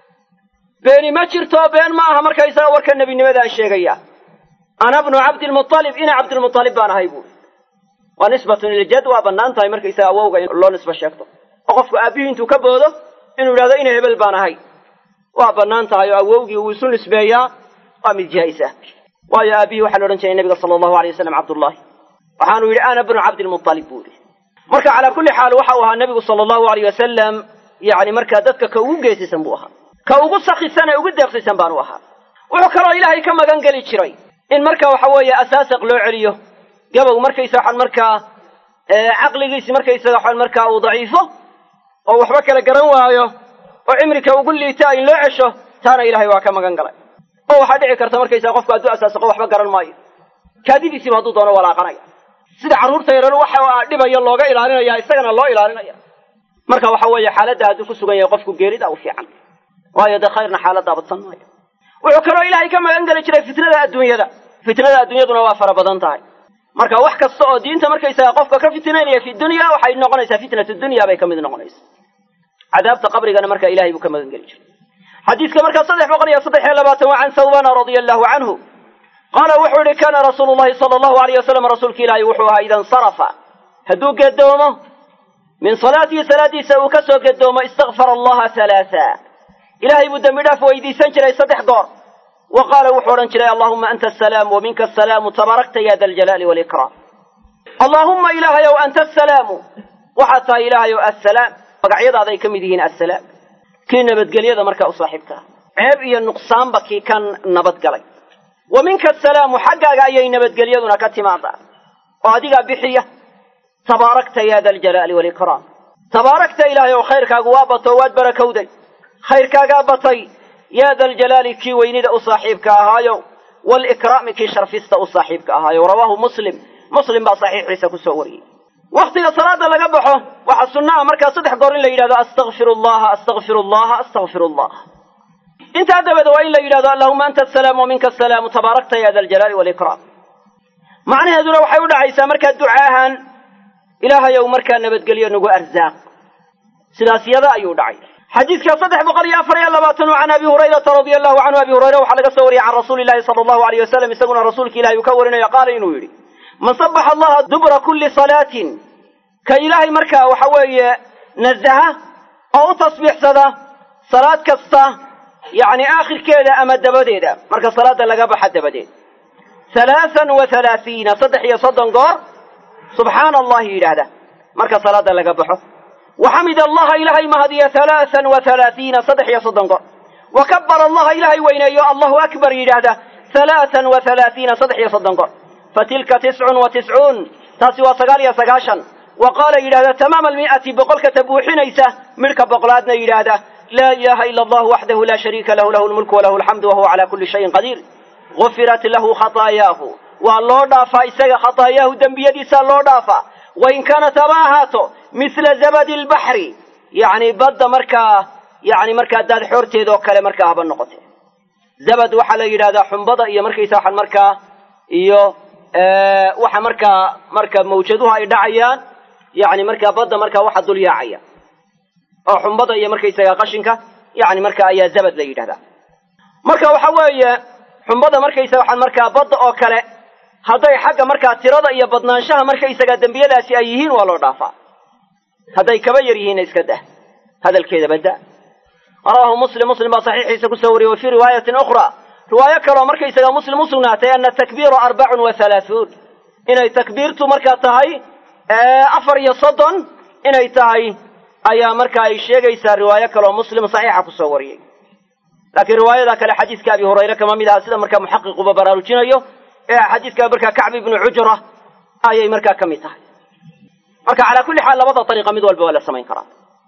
beeni ma jirto, been ma aha markaysaga warka nebinimadaan sheegaya. ana bnu cabdilmutalib ina cabdilmutalib baan ahay buuri. waa nisbatun liljad, waa bannaan tahay markaysaga awowga in loo nisbo sheegto oo qofku aabbihii intuu ka boodo inuu yidhahdo ina hebel baan ahay waa bannaan tahay, oo awowgii uu isu nisbeeyaa waa mid jaa'is ah. waayo aabbihii waxaa la odhan jiray nebiga sala allahu alayh wasalam cabdullaahi, waxaanu yidhi ana bnu cabdilmutalib buuri. marka calaa kulli xaal waxa uu ahaa nebigu sala allahu alayh wasalam yacni markaa dadka ka ugu geesisan buu ahaa, ka ugu sakisan ee ugu deeqsisan baanu ahaa. wuxuu kaloo ilaahay ka magan geli jiray in marka waxa weeye asaasaq loo celiyo, gabow markaysa waxaan markaa caqligiisi markaysaga waxaan markaa uu daciifo oo waxba kala garan waayo oo cimrika ugu liita in loo cesho, taana ilaahay waa ka magan galay. oo waxaa dhici karta markaysaa qofku hadduu asaasaqo waxba garan maayo, kaadidiisiiba hadduu doono walaaqanaya, sida carruurta yaran waxa dhibayo looga ilaalinaya isagana loo ilaalinaya. marka waxa weeye xaaladda hadduu ku sugan yahay qofku geerida u fiican, waayo dee khayrna xaaladdaa badsan maayo. wuxuu kaloo ilaahay ka magan geli jiray fitnada adduunyada. fitnada adduunyaduna waa fara badan tahay. marka wax kasta oo diinta markaysaga qofka ka fitnaynaya fi dunya waxay noqonaysaa fitnatu dunya bay ka mid noqonaysaa. cadaabta qabrigana marka ilaahay buu ka magan geli jiray. xadiiska markaa 323 waa can Thawban radiyallahu anhu qaala wuxuu yidhi kaana rasuulu llahi sala allahu alayh wasalam rasuulka ilaahay wuxuu ahaa idan sarafa hadduu gedoomo min salaatihi salaadiisa uu ka soo gedoomo istakfara allaha halaatha, ilaahay buu dembi dhaaf weydiisan jiray 3 goor. wa qaala wuxuu odhan jiray allahuma anta asalaam wa minka asalaamu tabaarakta ya da aljalaali waalikraam. allaahumma ilaahayow anta asalaamu waxaad tahay ilaahayow assalaam, magacyadaaday ka mid yihiin assalaam, kii nabadgelyada markaa u saaxiibkaa, ceeb iyo nuqsaanba kii ka nabadgalay. wa minka asalaamu xaggaaga ayay nabadgelyaduna ka timaadaa oo adigaa bixiya. tabaarakta ya da aljalaali waalikraam, tabaarakta ilaahayow khayrkaagu waa bato waad barakowday, khayrkaagaa batay yaa da aljalaali kii weynida u saaxiibka ahaayo, waalikraami kii sharfista u saaxiibka ahaayo. rawaahu muslim, muslim baa saxiixiisa ku soo wariyey. wakhtiga salaada laga baxo waxaa sunnaha markaa 3 goor in la yidhahdo astakfiru allaha astakfiru allaha astakfiru allah. intaa dabadeed waa in la yidhahdo allahuma anta asalaam wa minka asalaamu tabaarakta ya da aljalaali waalikraam. macnaheeduna waxay u dhacaysaa markaa ducaahan ilaahayow markaa nabadgelyo nagu arsaaq, sidaas yada ayuu dhacay. xadiidka 324 can abi hurayrata radiyallahu canhu, abi hurayra waxaa laga soo wariyey can rasuuli llahi sala allahu alayh wasalam, isaguna rasuulka ilahay uu ka warinayo qaala inuu yidhi man sabaxa allaha dubra kulli salaatin, ka ilaahay markaa waxa weeye nazaha oo u tasbiixsada salaad kasta yacni aakhirkeeda ama dabadeeda, marka salaada laga baxa dabadeed 33 33 goor subxaana allahi yidhaahda marka salaada laga baxo. وحمد الله إلهي مهدي 33 33 قر. وكبر الله إلهي وينيو الله أكبر يجاده 33 33 قر. فتلك 99 تاسوا سقاليا سقاشا. وقال يجاده تمام 100 بقول كتبوا حنيسة ملك بقلادنا يجاده لا إله إلا الله وحده لا شريك له له الملك وله الحمد وهو على كل شيء قدير. غفرت له خطاياه والله دافع إساق خطاياه دنبيدي سالله دافع وإن كانت أباهاته مثل زبد البحر يعني بد مركا داد حورتي ذو كلا مركا هبا النقطة زبد وحلا يرادا حنبضا إيا مركا يساحا مركا إيو وحا مركا موجدوها إدعيان يعني مركا بد مركا واحد دول ياعيا أو حنبضا إيا مركا يساقا قشنكا يعني مركا إيا زبد ليرادا مركا وحوايا حنبضا مركا يساحا مركا بد أو كلا hadday xagga markaa tirada iyo badnaanshaha markaysaga dambiyadaasi ay yihiin waa loo dhaafaa, hadday kaba yar yihiin iska dah hadalkeeda badda. رواه مسلم بصحيح سكسوري. وفي رواية أخرى رواية كرو مركي سجى مسلم سناتي أن التكبير 34 إن تكبيرت مركاتهاي أفر يصدن إن تهاي أي مركا الشيء يسار رواية كرو مسلم صحيح كسوري. لكن رواية ذاك الحديث كأبي هريرة كما مذا سيدا مركا محقق وببرارجينيو حديث كبركا كعب بن عجرة أي مركا كميتها مركا على كل حال لبضع طريقة مدول بولا سمين كرام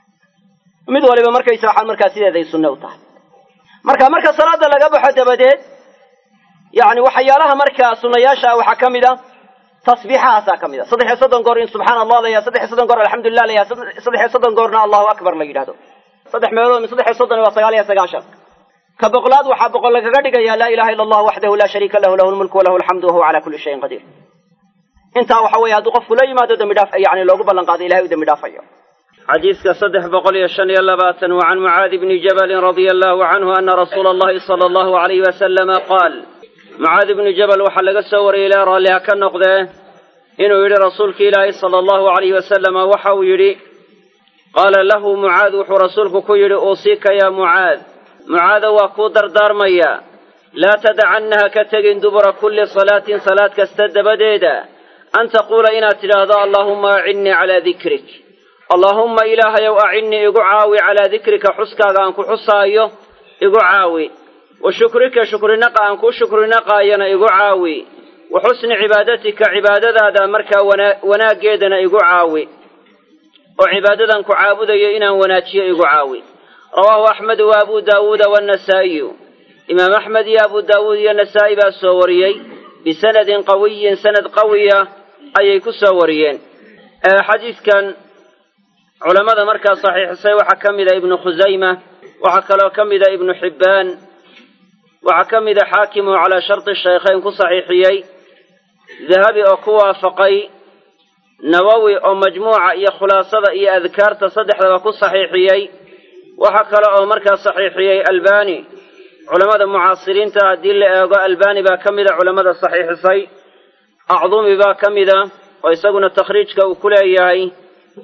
مدول بمركا يساحل مركا سيدا ذي السنة وتعالى مركا صلاة لقبو حتى بديت يعني وحيالها مركا سنياشا وحكمدا تصبيحها ساكمدا صدح صدن قرين سبحان الله ليا صدح صدن قر الحمد لله ليا صدح صدن قرنا الله أكبر ليجادو صدح ميلو من صدح صدن وصقاليا سقاشا كبقلاد وحبقل لك قدق يا لا إله إلا الله وحده لا شريك له له الملك وله الحمد وهو على كل شيء قدير انت وحوي هذا قف لا ما دم دافع يعني لو قبل قاضي إلهي ودم دافع حديث صدح بقول يشن يلبات وعن معاذ بن جبل رضي الله عنه أن رسول الله صلى الله عليه وسلم قال معاذ بن جبل وحلق السور إلى رالها كالنقضة إنه يري رسولك إلهي صلى الله عليه وسلم وحو يري قال له معاذ وحو رسولك يري أوصيك يا معاذ وكو دردار ميا لا تدعنها كتجن دبر كل صلاة كاستد بديدا أن تقول إن تلاذا اللهم أعني على ذكرك اللهم إلهي وأعني إقعاوي على ذكرك حسكا أنك حسايو إقعاوي وشكرك شكر نقا أنك شكر نقا ينا إقعاوي وحسن عبادتك عبادة ذا مركا وناقيدنا إقعاوي وعبادة أنك عابد يئنا وناتي إقعاوي رواه أحمد وأبو داود والنسائي إمام أحمد يا أبو داود يا النسائي بالسوريي بسند قوي سند قوية أي كسوريين حديث كان علماء مركز صحيح سي وحكم إذا ابن خزيمة وحكم إذا ابن حبان وحكم إذا حاكم على شرط الشيخين كصحيحيي ذهبي أقوى فقي نووي أو مجموعة إيا خلاصة إيا أذكار تصدح ذا صحيحيي وحكى مركز صحيحيي ألباني علماء المعاصرين تأديل ألباني باكمل علماء الصحيح سي أعظم باكمل ويساقنا التخريج كوكل إياهي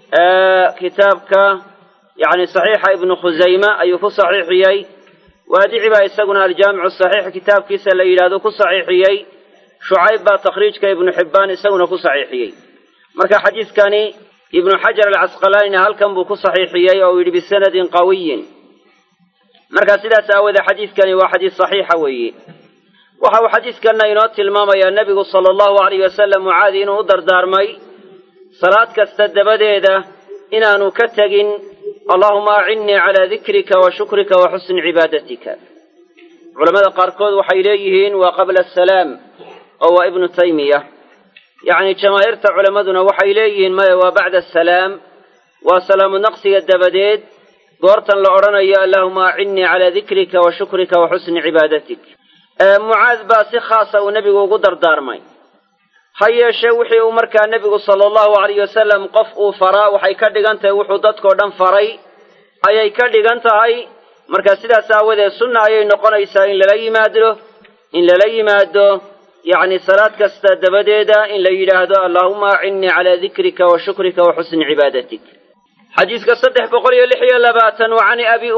كتابك يعني صحيح ابن خزيمة أي صحيحيي وادعي يساقنا الجامع الصحيح كتاب كيس اللي يلادوك صحيحيي شعيب تخريج ابن حبان يساقنا صحيحيي مركز حديث كاني ابن حجر العسقلاني هل كان بكو صحيحيي أو يري بسند قوي مركز سيدات أوذا حديث كان وحديث صحيح وي وحو حديث كان ينوت الماما يا النبي صلى الله عليه وسلم معاذين ودر دارمي صلاة كاستد بديدة إنا نكتغن اللهم أعني على ذكرك وشكرك وحسن عبادتك علماء قاركود وحيليهن وقبل السلام أو ابن تيمية يعني جماهير علماءنا وحيليهن ما هو بعد السلام وسلام النقص الدبديد قرطا لعرنا يا اللهم أعني على ذكرك وشكرك وحسن عبادتك معاذ باسي خاصة ونبي وقدر دارمي هيا شوحي ومركا النبي صلى الله عليه وسلم قفوا فراء وحي كردغانت وحودتك ودن فري أي كردغانت هاي مركا سيدا ساوذي السنة أي نقونيسا إن للي مادو يعني صلاة كاستدبديدا إن ليلهدو اللهم أعني على ذكرك وشكرك وحسن عبادتك حديث كالصدح بقرية لحية لباتا وعن أبي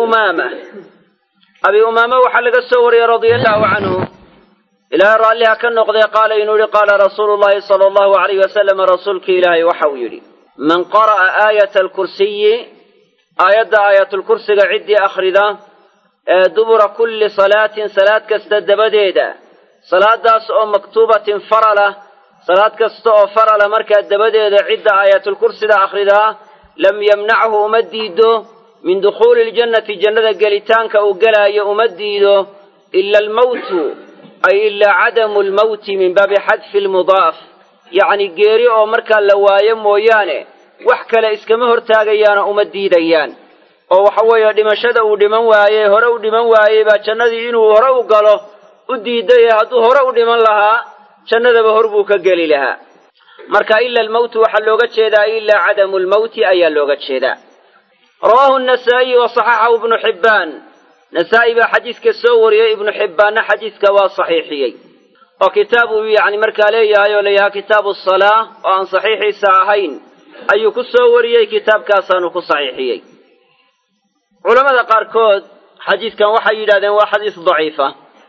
أمامة وحلق السوري رضي الله عنه إلى رأيها كالنقضي قال ينوري قال رسول الله صلى الله عليه وسلم رسولك إلهي وحويري من قرأ آية الكرسي آية الكرسي عدي أخردا دبر كل صلاة كاستدبديدا صلاة داس أو مكتوبة فرلة صلاة كاستو فرلة مركة دبديدا عدة آية الكرسي دا أخردا لم يمنعه أمديده من دخول الجنة جنة قلتانك أو قلاي أمديده إلا الموت أي إلا عدم الموت من باب حذف المضاف يعني قيري أو مركا لوايا موياني وحكا لإسكمهر تاقيانا أمديديان أو حويا دمشد ودمن وايه هرو دمن وايه با جنة إنو هرو قاله أديدي هدو هرو دمن لها جنة بهربوك قلي لها مركا إلا الموت وحلوغة شيدا إلا عدم الموت أي لوغة شيدا رواه النسائي وصححه ابن حبان نسائي بحديث كسوري ابن حبان حديث كوا صحيحي وكتابه يعني مركا ليها كتاب الصلاة وعن صحيح ساعهين أي كسوري كتاب كاسانو كصحيحي علماء قاركود xadiiskan waxay yidhahdeen waa xadiis daciifa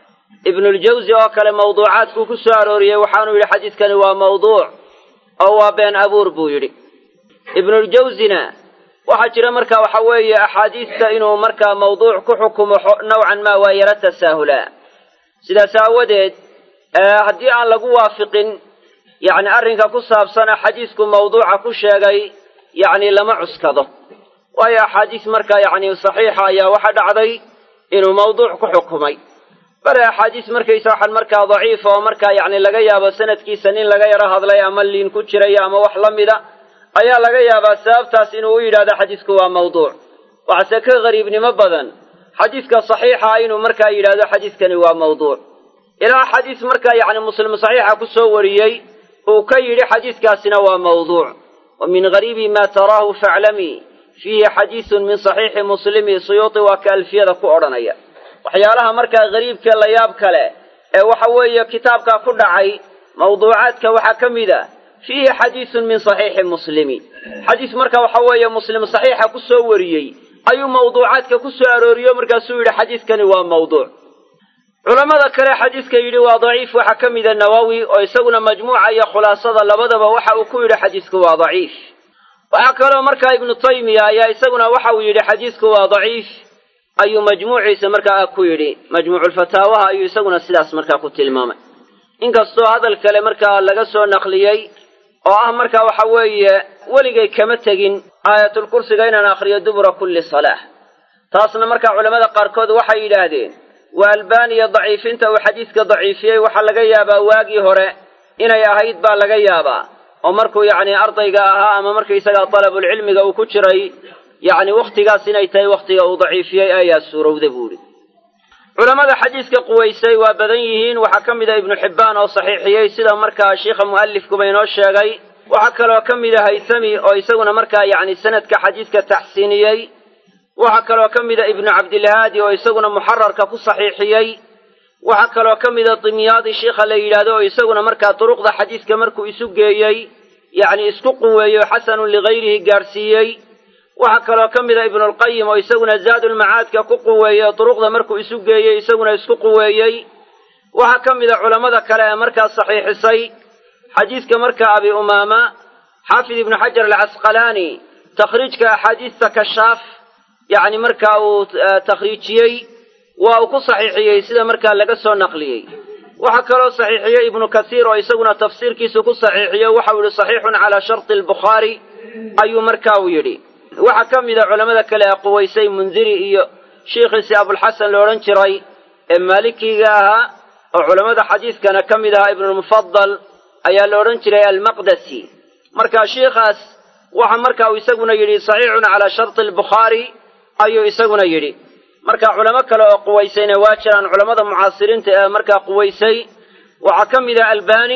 ibnuljawsi oo kale mawduucaadkuu ku soo arooriyey waxaanuu yidhi xadiiskani waa mawduuc oo waa been abuur buu yidhi ibnuljawsina waxaa jira marka waxa weeye axaadiista inuu markaa mawduuc ku xukumo nowcan maa waa yaro tasaahulaa sidaas aawadeed haddii aan lagu waafiqin yacni arrinka ku saabsana xadiisku mawduuca ku sheegay yacni lama cuskado waayo axaadiis markaa yacni saxiixa ayaa waxa dhacday inuu mawduuc ku xukumay bale axaadiis markaysa waxaan markaa daciifa oo markaa yacni laga yaabo sanadkiisa nin laga yaro hadlay ama liin ku jiray ama wax la mida ayaa laga yaabaa sababtaas inuu u yidhahdo xadiisku waa mawduuc waxase ka qariibnimo badan xadiiska saxiixa inuu markaa yidhahdo xadiiskani waa mawduuc ilaa xadiis markaa yacni muslim saxiixa ku soo wariyey uu ka yidhi xadiiskaasina waa mawduuc wa min gariibi ma taraahu faclamii fiihi xadiisun min saxiixi muslimi suyuuti waa ka alfiyada ku odhanaya waxyaalaha markaa gariibkee la yaab kale ee waxa weeye kitaabkaa ku dhacay mawduucaadka waxaa ka mid a fiihi xadiisun min saxiixi muslimi xadiis marka waxa weeye muslim saxiixa ku soo wariyey ayuu mawduucaadka ku soo arooriyo markaasuu yidhi xadiiskani waa mawduuc culammada kale xadiiska yidhi waa daciif waxaa ka mida nawowi oo isaguna majmuuca iyo khulaasada labadaba waxa uu ku yidhi xadiisku waa daciif waxaa kaloo markaa ibnu taymiya ayaa isaguna waxa uu yidhi xadiisku waa daciif ayuu majmuuciisa markaa ku yidhi majmuuculfataawaha ayuu isaguna sidaas markaa ku tilmaamay inkastoo hadal kale markaa laga soo naqliyey oo ah markaa waxa weeye weligay kama tegin aayatulkursiga inaan akhriyo dubura kulli salaah taasna markaa culammada qaarkood waxay yidhaahdeen waa albaaniya daciifinta uu xadiiska daciifiyey waxaa laga yaabaa waagii hore inay ahayd baa laga yaabaa oo markuu yacni ardayga ahaa ama markaysagaa dalabulcilmiga uu ku jiray yacni wakhtigaas inay tahay wakhtiga uu daciifiyey ayaa suurowda buuhi culammada xadiiska quwaysay waa badan yihiin waxaa ka mid a ibnu xibbaan oo saxiixiyey sida markaa sheikha mu'alifkuba inoo sheegay waxaa kaloo ka mid a haytami oo isaguna markaa yacni sanadka xadiiska taxsiiniyey waxaa kaloo ka mid a ibnu cabdilhaadi oo isaguna muxararka ku saxiixiyey waxaa kaloo ka mid a dimyaadi sheikha la yidhaahdo oo isaguna markaa duruqda xadiiska markuu isu geeyey yacni isku quweeyo xasanun ligayrihi gaadhsiiyey waxaa kaloo ka mid a ibnulqayim oo isaguna zaadulmacaadka ku quweeyey duruqda markuu isu geeyey isaguna isku quweeyey waxaa ka mid a culammada kale ee markaa saxiixisay xadiiska markaa abi umaama xaafid ibnu xajar alcasqalaani takhriijka axaadiista kashaaf yacni markaa uu takhriijiyey waa uu ku saxiixiyey sida markaa laga soo naqliyey waxaa kaloo saxiixiyey ibnu kasiir oo isaguna tafsiirkiisu ku saxiixiyo waxau yihi saxiixun calaa sharti albukhaari ayuu markaa uu yidhi waxaa ka mid a culammada kale ee quwaysay mundiri iyo shiikhiisii abulxasan la odhan jiray ee maalikiga ahaa oo culammada xadiiskana ka mid ahaa ibnulmufadal ayaa la odhan jiray almaqdasi marka shiikhaas waxa marka uu isaguna yidhi saxiixun calaa sharti albukhaari ayuu isaguna yidhi marka culamo kale oo quwaysayna waa jiraan culammada mucaasiriinta ee markaa quwaysay waxaa ka mid a albani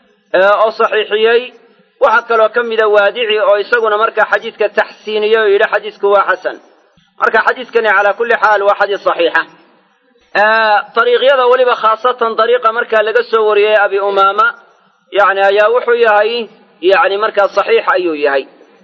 oo saxiixiyey waxaa kaloo ka mida waadici oo isaguna markaa xadiiska taxsiiniyey oo yidhi xadiisku waa xasan marka xadiiskani calaa kulli xaal waa xadiis saxiixa dariiqyada weliba khaasatan dariiqa markaa laga soo wariyey abi umaama yacni ayaa wuxuu yahay yacni markaa saxiix ayuu yahay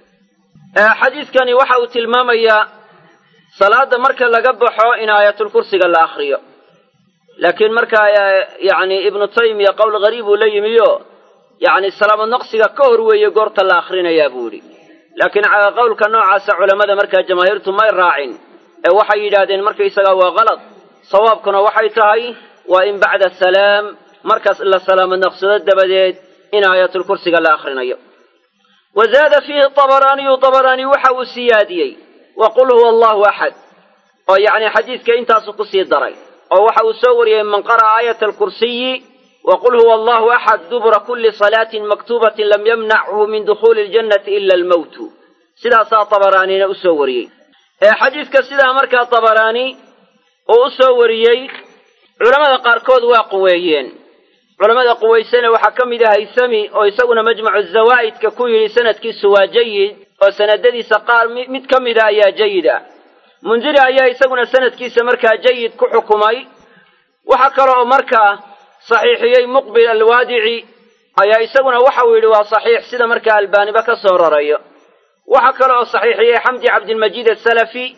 xadiiskani waxa uu tilmaamayaa salaada marka laga baxo in aayatulkursiga la akriyo laakiin markaa yacni ibnu taymiya qowl gariib uu la yimiyo yacni salaamo naqsiga ka hor weeye goorta la akrinayaa buu yidhi laakiin qowlka noocaasa culammada markaa jamaahiirtu may raacin ee waxay yidhaahdeen markaysagaa waa kalad sawaabkuna waxay tahay waa in bacda salaam markaas la salaamo naqsado dabadeed in aayatulkursiga la akrinayo wa zaada fiihi dabaraaniyu dabaraani waxa uu siyaadiyey waqul huwa allahu axad oo yacni xadiiska intaasu ku sii daray oo waxa uu soo wariyey man qara'a aayata alkursiyi waqul huwa allahu axad dubura kulli salaatin maktuubatin lam yamnachu min dukhuuli aljannati ila almowtu sidaasaa dabaraanina u soo wariyey xadiiska sidaa markaa dabaraani uu u soo wariyey culammada qaarkood waa quweeyeen culammada quwaysana waxaa ka mid ah haysami oo isaguna majmacu zawaa'idka ku yidhi sanadkiisu waa jayid oo sanadadiisa qaar mid ka mida ayaa jayid ah mundiri ayaa isaguna sanadkiisa markaa jayid ku xukumay waxaa kale oo markaa saxiixiyey muqbil alwaadici ayaa isaguna waxa uu yidhi waa saxiix sida markaa albaaniba ka soo rarayo waxaa kale oo saxiixiyey xamdi cabdilmajiid asalafi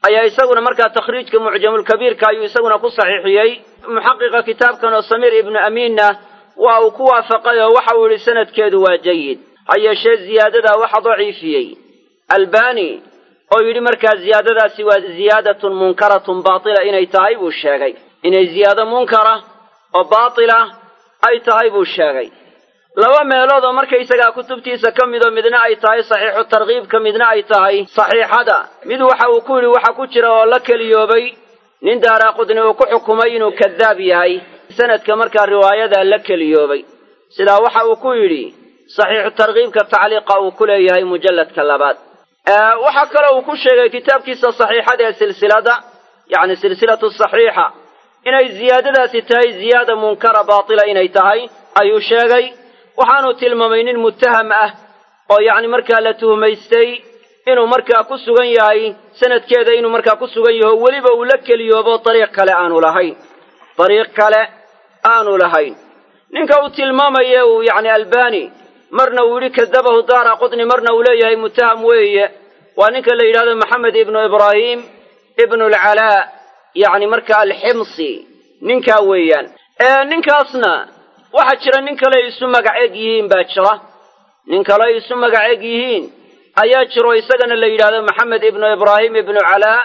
ayaa isaguna markaa takhriijka mucjamulkabiirka ayuu isaguna ku saxiixiyey muxaqiqa kitaabkan oo samiir ibnu amiinna waa uu ku waafaqay oo waxa uu yidhi sanadkeedu waa jayid ha yeeshee ziyaadadaa waxa daciifiyey albani oo yidhi markaa ziyaadadaasi waa ziyaadatun munkaratun baatila inay tahay buu sheegay inay ziyaado munkara oo baatila ay tahay buu sheegay laba meelood oo markaysagaa kutubtiisa ka midoo midna ay tahay saxiixu tarkiibka midna ay tahay saxiixada mid waxa uu ku yidhi waxa ku jira oo la keliyoobay nin daaraqudni uu ku xukumay inuu kadaab yahay sanadka markaa riwaayada la keliyoobay sidaa waxa uu ku yidhi saxiixu tarkiibka tacliiqa uu ku leeyahay mujalladka labaad waxa kale uu ku sheegay kitaabkiisa saxiixada ee silsilada yacni silsilatu saxiixa inay ziyaadadaasi tahay ziyaada munkara baatila inay tahay ayuu sheegay waxaanu tilmaamay nin muttaham ah oo yacni markaa la tuhmaystay inuu markaa ku sugan yahay sanadkeeda inuu markaa ku sugan yaho weliba uu la keliyoobo dariiq kale aanu lahayn ninka uu tilmaamaye uu yacni albani marna uu yidhi kadabahu daaraqutni marna uu leeyahay muttaham weeye waa ninka la yidhahdo maxamed ibnu ibraahim ibnu alcalaa yacni markaa alximsi ninkaa weeyaan ninkaasna waxaa jira nin kale isu magac eg yihiin baa jira nin kale isu magac eg yihiin ayaa jiro isagana la yidhaahdo maxamed ibnu ibraahim ibnu calaa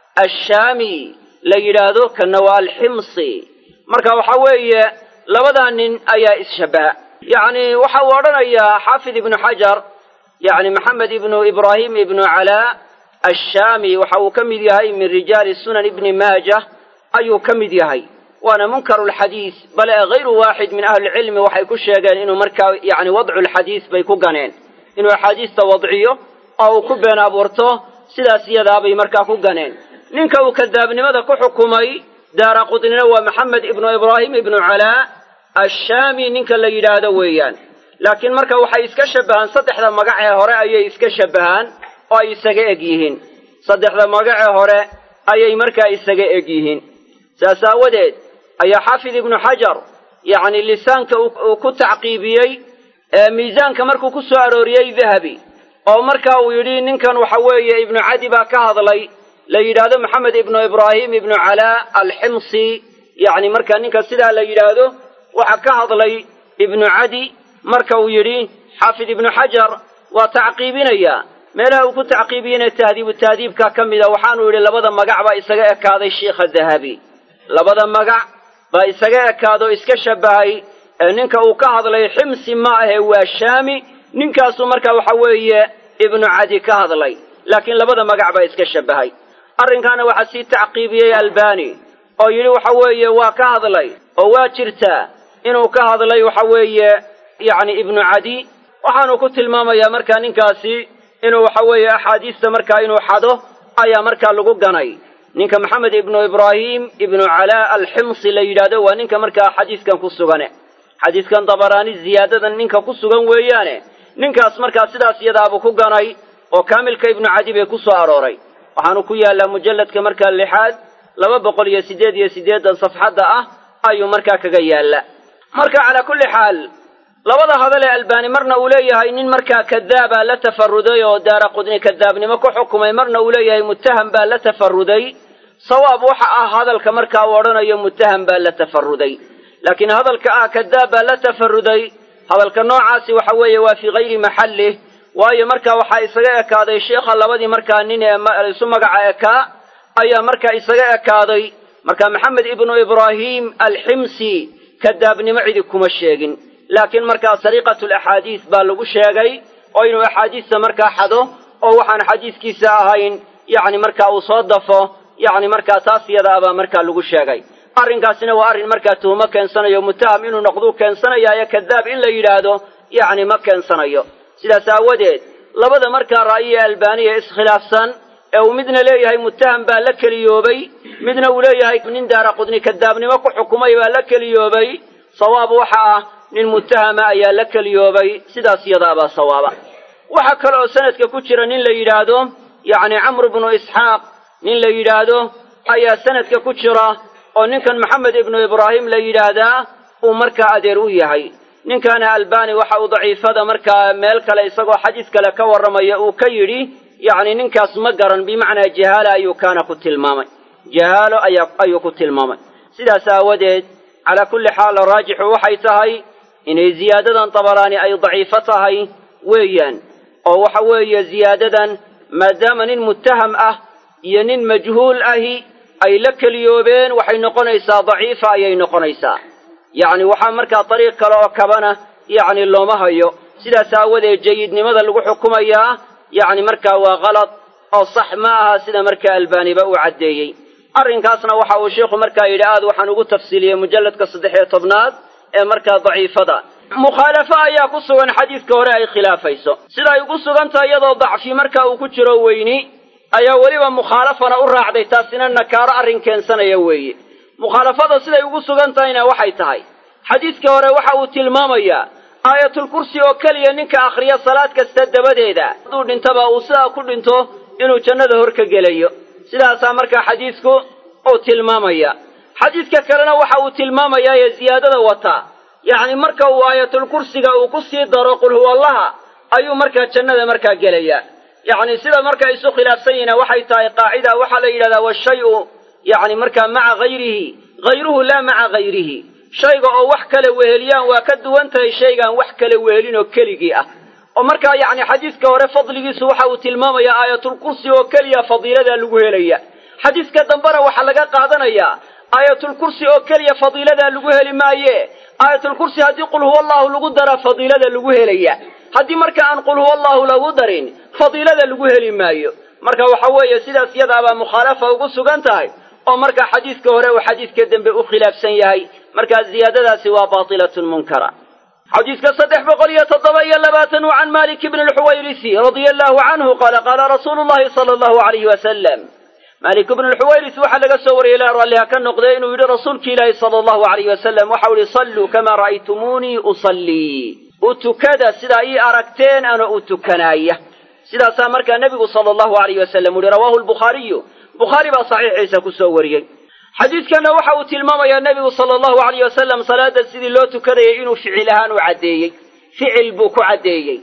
ashaami la yidhaahdo kana waa alximsi marka waxa weeye labadaa nin ayaa isshabbaha yacni waxa uu odhanayaa xaafid ibnu xajar yacni maxamed ibnu ibraahim ibnu calaa ashaami waxa uu ka mid yahay min rijaali sunan ibni maajah ayuu ka mid yahay waana munkaru lxadiis bale hayru waaxid min ahli lcilmi waxay ku sheegeen inuu markaa yacni wadcu lxadiis bay ku ganeen inuu axaadiista wadciyo oo uu ku been abuurto sidaas iyadaabay markaa ku ganeen ninka uu kadaabnimada ku xukumay daaraqudnina waa maxamed ibnu ibraahim ibnu calaa ashaami ninka la yidhaahdo weeyaan laakiin marka waxay iska shabbahaan saddexda magacee hore ayay iska shabbahaan oo ay isaga eg yihiin saddexda magacee hore ayay markaa isaga eg yihiin saas aawadeed ayaa xaafid ibnu xajar yacni lisaanka uu ku tacqiibiyey miisaanka markuu ku soo arooriyey dahabi oo marka uu yidhi ninkan waxa weeye ibnu cadi baa ka hadlay la yidhaahdo maxamed ibnu ibraahim ibnu calaa alximsi yacni marka ninka sidaa la yidhaahdo waxa ka hadlay ibnu cadi marka uu yidhi xaafid ibnu xajar waa tacqiibinayaa meelaha uu ku tacqiibiyeyna tahdiibu tahdiibka ka mida waxaanu yidhi labada magac baa isaga ekaaday sheikha dahabi labada magac baa isaga ekaado iska shabbahay ninka uu ka hadlay ximsi ma ahe waa shaami ninkaasuu marka waxa weeye ibnu cadi ka hadlay laakiin labada magac baa iska shabbahay arrinkaana waxaa sii tacqiibiyey albani oo yidhi waxa weeye waa ka hadlay oo waa jirtaa inuu ka hadlay waxa weeye yacni ibnu cadi waxaanu ku tilmaamayaa markaa ninkaasi inuu waxa weeye axaadiista markaa inuu xado ayaa markaa lagu ganay ninka maxamed ibnu ibraahim ibnu calaa alximsi la yidhaahdo waa ninka markaa xadiiskan ku sugane xadiiskan dabaraani ziyaadadan ninka ku sugan weeyaane ninkaas markaa sidaas iyadaabuu ku ganay oo kaamilka ibnu cadi bay ku soo arooray waxaanu ku yaallaa mujalladka markaa 6 safxadda ah ayuu markaa kaga yaalla marka calaa kulli xaal labada hadal ee albani marna uu leeyahay nin markaa kadaaba la tafaruday oo daaraqudni kadaabnimo ku xukumay marna uu leeyahay muttaham baa la tafaruday sawaab waxa ah hadalka markaa uu odhanayo muttaham baa la tafaruday laakiin hadalka ah kadaab baa la tafaruday hadalka noocaasi waxa weeye waa fii hayri maxallih waayo markaa waxaa isaga ekaaday sheekha labadii markaa nin ee isu magaca ekaa ayaa markaa isaga ekaaday marka maxamed ibnu ibraahim alximsi kadaabnimo cidi kuma sheegin laakiin markaa sariiqatu laxaadiis baa lagu sheegay oo inuu axaadiista markaa xado oo waxaan xadiiskiisa ahayn yacni markaa uu soo dafo yacni markaa taas iyadaabaa markaa lagu sheegay arrinkaasina waa arrin markaa tuhumo keensanayo muttaham inuu noqduu keensanayaayo kadaab in la yidhaahdo yacni ma keensanayo sidaas aawadeed labada markaa ra'yi ee albaaniya iskhilaafsan ee uu midna leeyahay muttaham baa la keliyoobay midna uu leeyahay nin daaraqudni kadaabnimo ku xukumay baa la keliyoobay sawaab waxa ah nin muttahama ayaa la keliyoobay sidaas iyadaabaa sawaaba waxa kale oo sanadka ku jira nin la yidhaahdo yacni camr bnu isxaaq nin la yidhaahdo ayaa sanadka ku jira oo ninkan maxamed ibnu ibraahim la yidhaahdaa uu markaa adeer u yahay ninkaana albani waxa uu daciifada markaa meel kale isagoo xadiis kale ka warramaya uu ka yidhi yacni ninkaas ma garan bimacnaa jahaala ayuu kaana ku tilmaamay jahaalo ayuu ku tilmaamay sidaas aawadeed calaa kulli xaal raajixu waxay tahay inay ziyaadadan tabaraani ay daciifo tahay weeyaan oo waxa weeye ziyaadadan maadaama nin muttaham ah iyo nin majhuul ahi ay la keliyoobeen waxay noqonaysaa daciifa ayay noqonaysaa yacni waxaa markaa dariiq kale oo kabana yacni looma hayo sidaas aawadeed jayidnimada lagu xukumayaa yacni markaa waa kalad oo sax ma aha sida markaa albaaniba uu caddeeyey arrinkaasna waxa uu sheikhu markaa yidhi aad waxaan ugu tafsiiliyey mujalladka 13 ee markaa daciifada mukhaalafo ayaa ku sugan xadiidka hore ay khilaafayso siday ugu sugantahay iyadoo dacfi marka uu ku jiro weyni ayaa weliba mukhaalafana u raacday taasina nakaaro arrin keensanaya weeye mukhaalafada siday ugu sugan tahayna waxay tahay xadiidka hore waxa uu tilmaamayaa aayatul kursi oo keliya ninka akhriya salaad kasta dabadeeda hadduu dhintaba uu sidaa ku dhinto inuu jannada hor ka gelayo sidaasaa markaa xadiidku uu tilmaamaya xadiidka kalena waxa uu tilmaamayaa ee ziyaadada wataa yacni marka uu aayatul kursiga uu ku sii daro qul huwa allaha ayuu markaa jannada markaa gelaya yacni sida marka isu khilaafsan yihiin waxay tahay qaacida waxaa la yidhahdaa washay-u yacni markaa maca hayrihi hayruhu laa maca hayrihi shayga oo wax kale weheliyaan waa ka duwan tahay shaygaan wax kale wehelin oo keligii ah oo markaa yacni xadiidka hore fadligiisu waxa uu tilmaamayaa aayatul kursi oo keliya fadiilada lagu helaya xadiidka dambena waxaa laga qaadanayaa aayatul kursi oo keliya fadiilada lagu heli maaye aayatul kursi haddii qul huwa allahu lagu dara fadiilada lagu helaya haddii marka aan qul huwa allahu lagu darin fadiilada lagu heli maayo marka waxa weeye sidaas yadaabaa mukhaalafa ugu sugan tahay oo marka xadiidka hore uu xadiidka dambe u khilaafsan yahay markaa ziyaadadaasi waa baatilatun munkara xadiidka 327 can malik ibn alxuwayrisi radia allahu canhu qaala qaala rasuulu llahi sala allahu alayhi wasalam malik ibn alxuwayris waxaa laga soo wariyey ilaa raalliha ka noqday inuu yidhi rasuulki ilaahi sala allahu alayhi wasalam waxau yihi salluu kamaa ra'aytumuunii usallii u tukada sidaa ii aragteen ana u tukanaaya sidaasaa markaa nebigu sala allahu alayhi wasalam uhi rawaahu lbukhaariyu bukhaari baa saxiixiisa ku soo wariyey xadiidkanna waxa uu tilmaamayaa nebigu sala allahu alayh wasalam salaada sidii loo tukadayay inuu ficil ahaan u caddeeyey ficil buu ku caddeeyey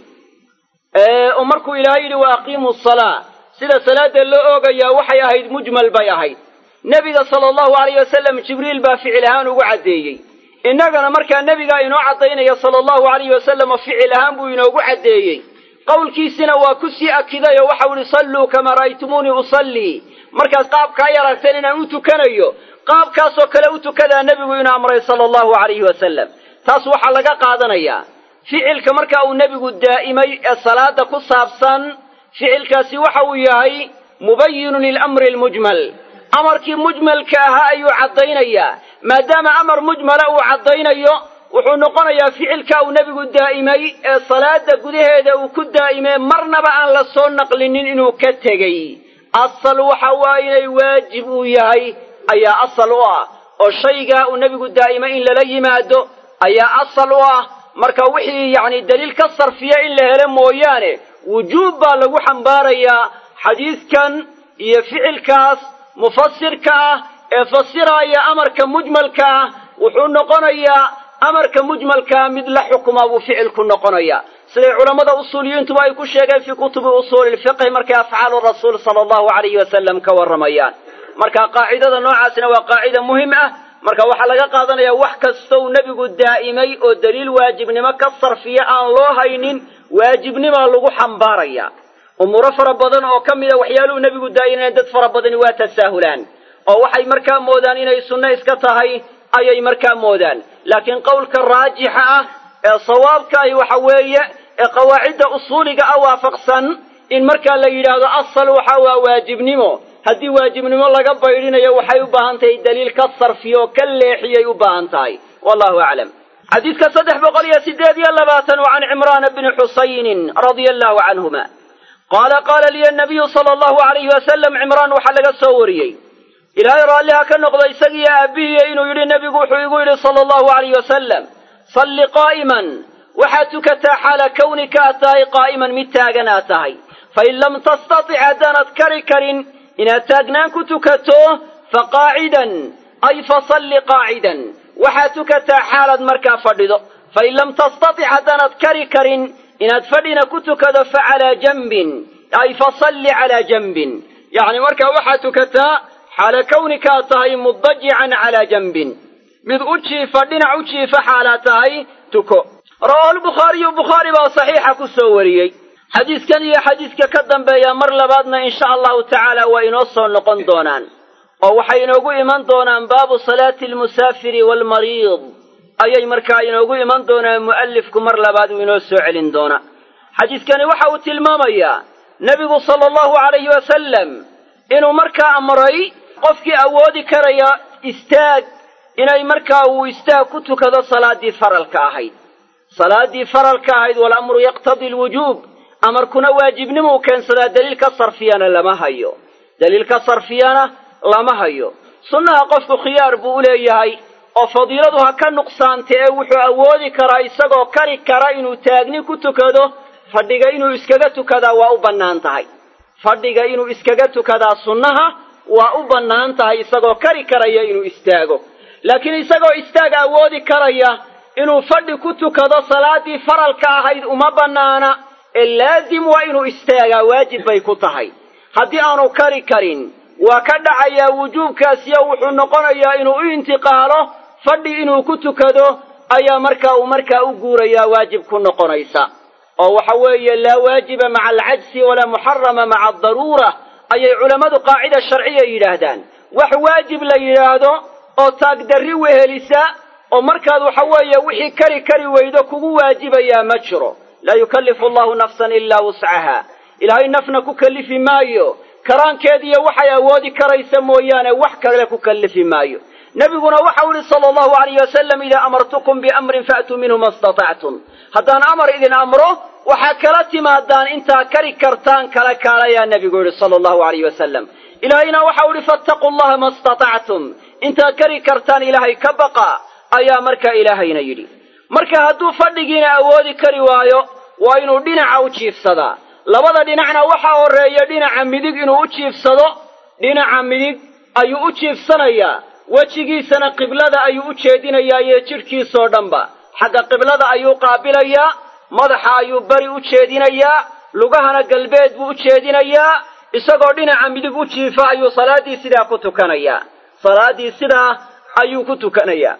oo markuu ilaahay yidhi wa aqiimu salaa sida salaada loo oogayaa waxay ahayd mujmal bay ahayd nebiga sala allahu alayh wasalam jibriil baa ficil ahaan ugu caddeeyey innagana markaa nebigaa inoo caddaynaya sala allahu alayhi wasalama ficil ahaan buu inoogu caddeeyey qowlkiisina waa ku sii akiday oo waxau ihi salluu kamaa ra'aytumuunii usallii markaas qaabkaa ay aragteen inaan u tukanayo qaabkaasoo kale u tukadaa nebigu inuu amray sala allahu alayhi wasalam taas waxaa laga qaadanayaa ficilka marka uu nebigu daa'imay ee salaada ku saabsan ficilkaasi waxa uu yahay mubayinun lilamri almujmal amarkii mujmalka ahaa ayuu caddaynayaa maadaama amar mujmala uu caddaynayo wuxuu noqonayaa ficilka uu nebigu daa'imay ee salaada gudaheeda uu ku daa'imee marnaba aan la soo naqlinin inuu ka tegey asal waxa waa inay waajib uu yahay ayaa asal u ah oo shaygaa uu nebigu daa'imay in lala yimaado ayaa asal u ah marka wixii yacni daliil ka sarfiya in la helo mooyaane wujuub baa lagu xambaarayaa xadiidkan iyo ficilkaas mufasirka ah ee fasiraya amarka mujmalka ah wuxuu noqonayaa amarka mujmalkaa mid la xukuma buu ficilku noqonayaa siday culammada usuuliyiintuba ay ku sheegeen fii kutubi usuuli lfiqhi markay afcaalu rasuul sala allahu alayhi wasalam ka warramayaan marka qaacidada noocaasina waa qaacida muhim ah marka waxaa laga qaadanayaa wax kastou nebigu daa'imay oo daliil waajibnimo ka sarfiya aan loo haynin waajibnimaa lagu xambaaraya umuuro fara badan oo ka mida waxyaaluhu nebigu daa'imeen dad fara badani waa tasaahulaan oo waxay markaa moodaan inay sunno iska tahay ayay markaa moodaan laakiin qowlka raajixa ah ee sawaabka ahi waxa weeye ee qawaacidda usuuliga ah waafaqsan in markaa la yidhaahdo asal waxa waa waajibnimo haddii waajibnimo laga baydhinayo waxay u baahan tahay daliil ka sarfiyo oo ka leexiyay u baahan tahay wallahu aclam xadiidka 328 can cimraan bni xusaynin radia allahu canhuma qaala qaala liya nabiyu sala allahu alayhi wasalam cimraan waxaa laga soo wariyey ilaahay raalliha ka noqda isagiiyo aabbihiiyo inuu yidhi nebigu wuxuu igu yidhi sala allahu alayh wasalam salli qaa'iman waxaad tukataa xaala kawnika aad tahay qaa'iman mid taagan aad tahay fain lam tastatic haddaanad kari karin inaad taagnaan ku tukato faqaacidan ay fasalli qaacidan waxaad tukataa xaalaad markaa fadhido fain lam tastatic haddaanad kari karin inaad fadhina ku tukado facalaa janbin أي فصل على جنب يعني مركا وحاتكتا حال كونك تهي مضجعا على جنب مذ أجيف دنا أجيف حالتهي تكو رواه البخاري بصحيح كسوري حديث كان يا حديث كقدم بيا مر لبادنا إن شاء الله تعالى وينوصل نقن دونان أو حينوجو إيمان دونان باب صلاة المسافر والمريض أي مركا ينوجو إيمان دونان مؤلف كمر لباد وينوصل علين دونا حديث كان وحوت المامية نبي صلى الله عليه وسلم إنه مركا أمري قفك أودي كريا استاج إنه مركا واستاج كنت كذا صلاة فرل كاهيد صلاة فرل كاهيد والأمر يقتضي الوجوب أمر كنا واجب نمو كان صلاة دليل كصرفيانا لما هيو دليل كصرفيانا لما هيو صنع قفك خيار بوليهاي وفضيلتها كنقصان تأوح أودي كراي سقو كري كراينو تاجني كنت كذا fadhiga inuu iskaga tukadaa waa u bannaan tahay fadhiga inuu iskaga tukadaa sunnaha waa u bannaan tahay isagoo kari karaya inuu istaago laakiin isagoo istaaga awoodi karaya inuu fadhi ku tukado salaadii faralka ahayd uma bannaana ee laazim waa inuu istaagaa waajib bay ku tahay haddii aanu kari karin waa ka dhacayaa wujuubkaasiyo wuxuu noqonayaa inuu u intiqaalo fadhi inuu ku tukado ayaa markaa u guurayaa waajib ku noqonaysa أو حوي لا واجب مع العجز ولا محرم مع الضرورة أي علماء قاعدة شرعية يراهدان وحواجب لا يراهدو أو تقدر وهلساء أو مركز حوي وحي كري ويدك واجب يا مجرو لا يكلف الله نفسا إلا وسعها إلهي نفنا ككلف مايو كران كادية وحيا وادي كري سمويانا وحكا لك كلف مايو نبينا وحول صلى الله عليه وسلم إذا أمرتكم بأمر فأتوا منه ما استطعتم حتى أمر إذن أمره وحكلت ما دان انت كري كرتان كلا يا نبي صلى الله عليه وسلم إلهينا وحول فاتقوا الله ما استطعتم انت كري كرتان إلهي كبقى أيا مركا إلهينا يلي مركا هدو فردقين أودي كريوايو وإنو دينع أوشيف صدا لبدا دينعنا وحاو الرأي دينع مدق إنو أوشيف صدا دينع مدق أيو أوشيف صنايا وجهي سنة قبلة أيو أوشيدين يا يشركي صودنبا حق قبلة أيو قابليا مدح أيو بري أوشيدين يا لغهنا قلبيت بأوشيدين يا إساقو دينع مدق أوشيف أيو صلاة سدا كتوكانيا صلاة سدا أيو كتوكانيا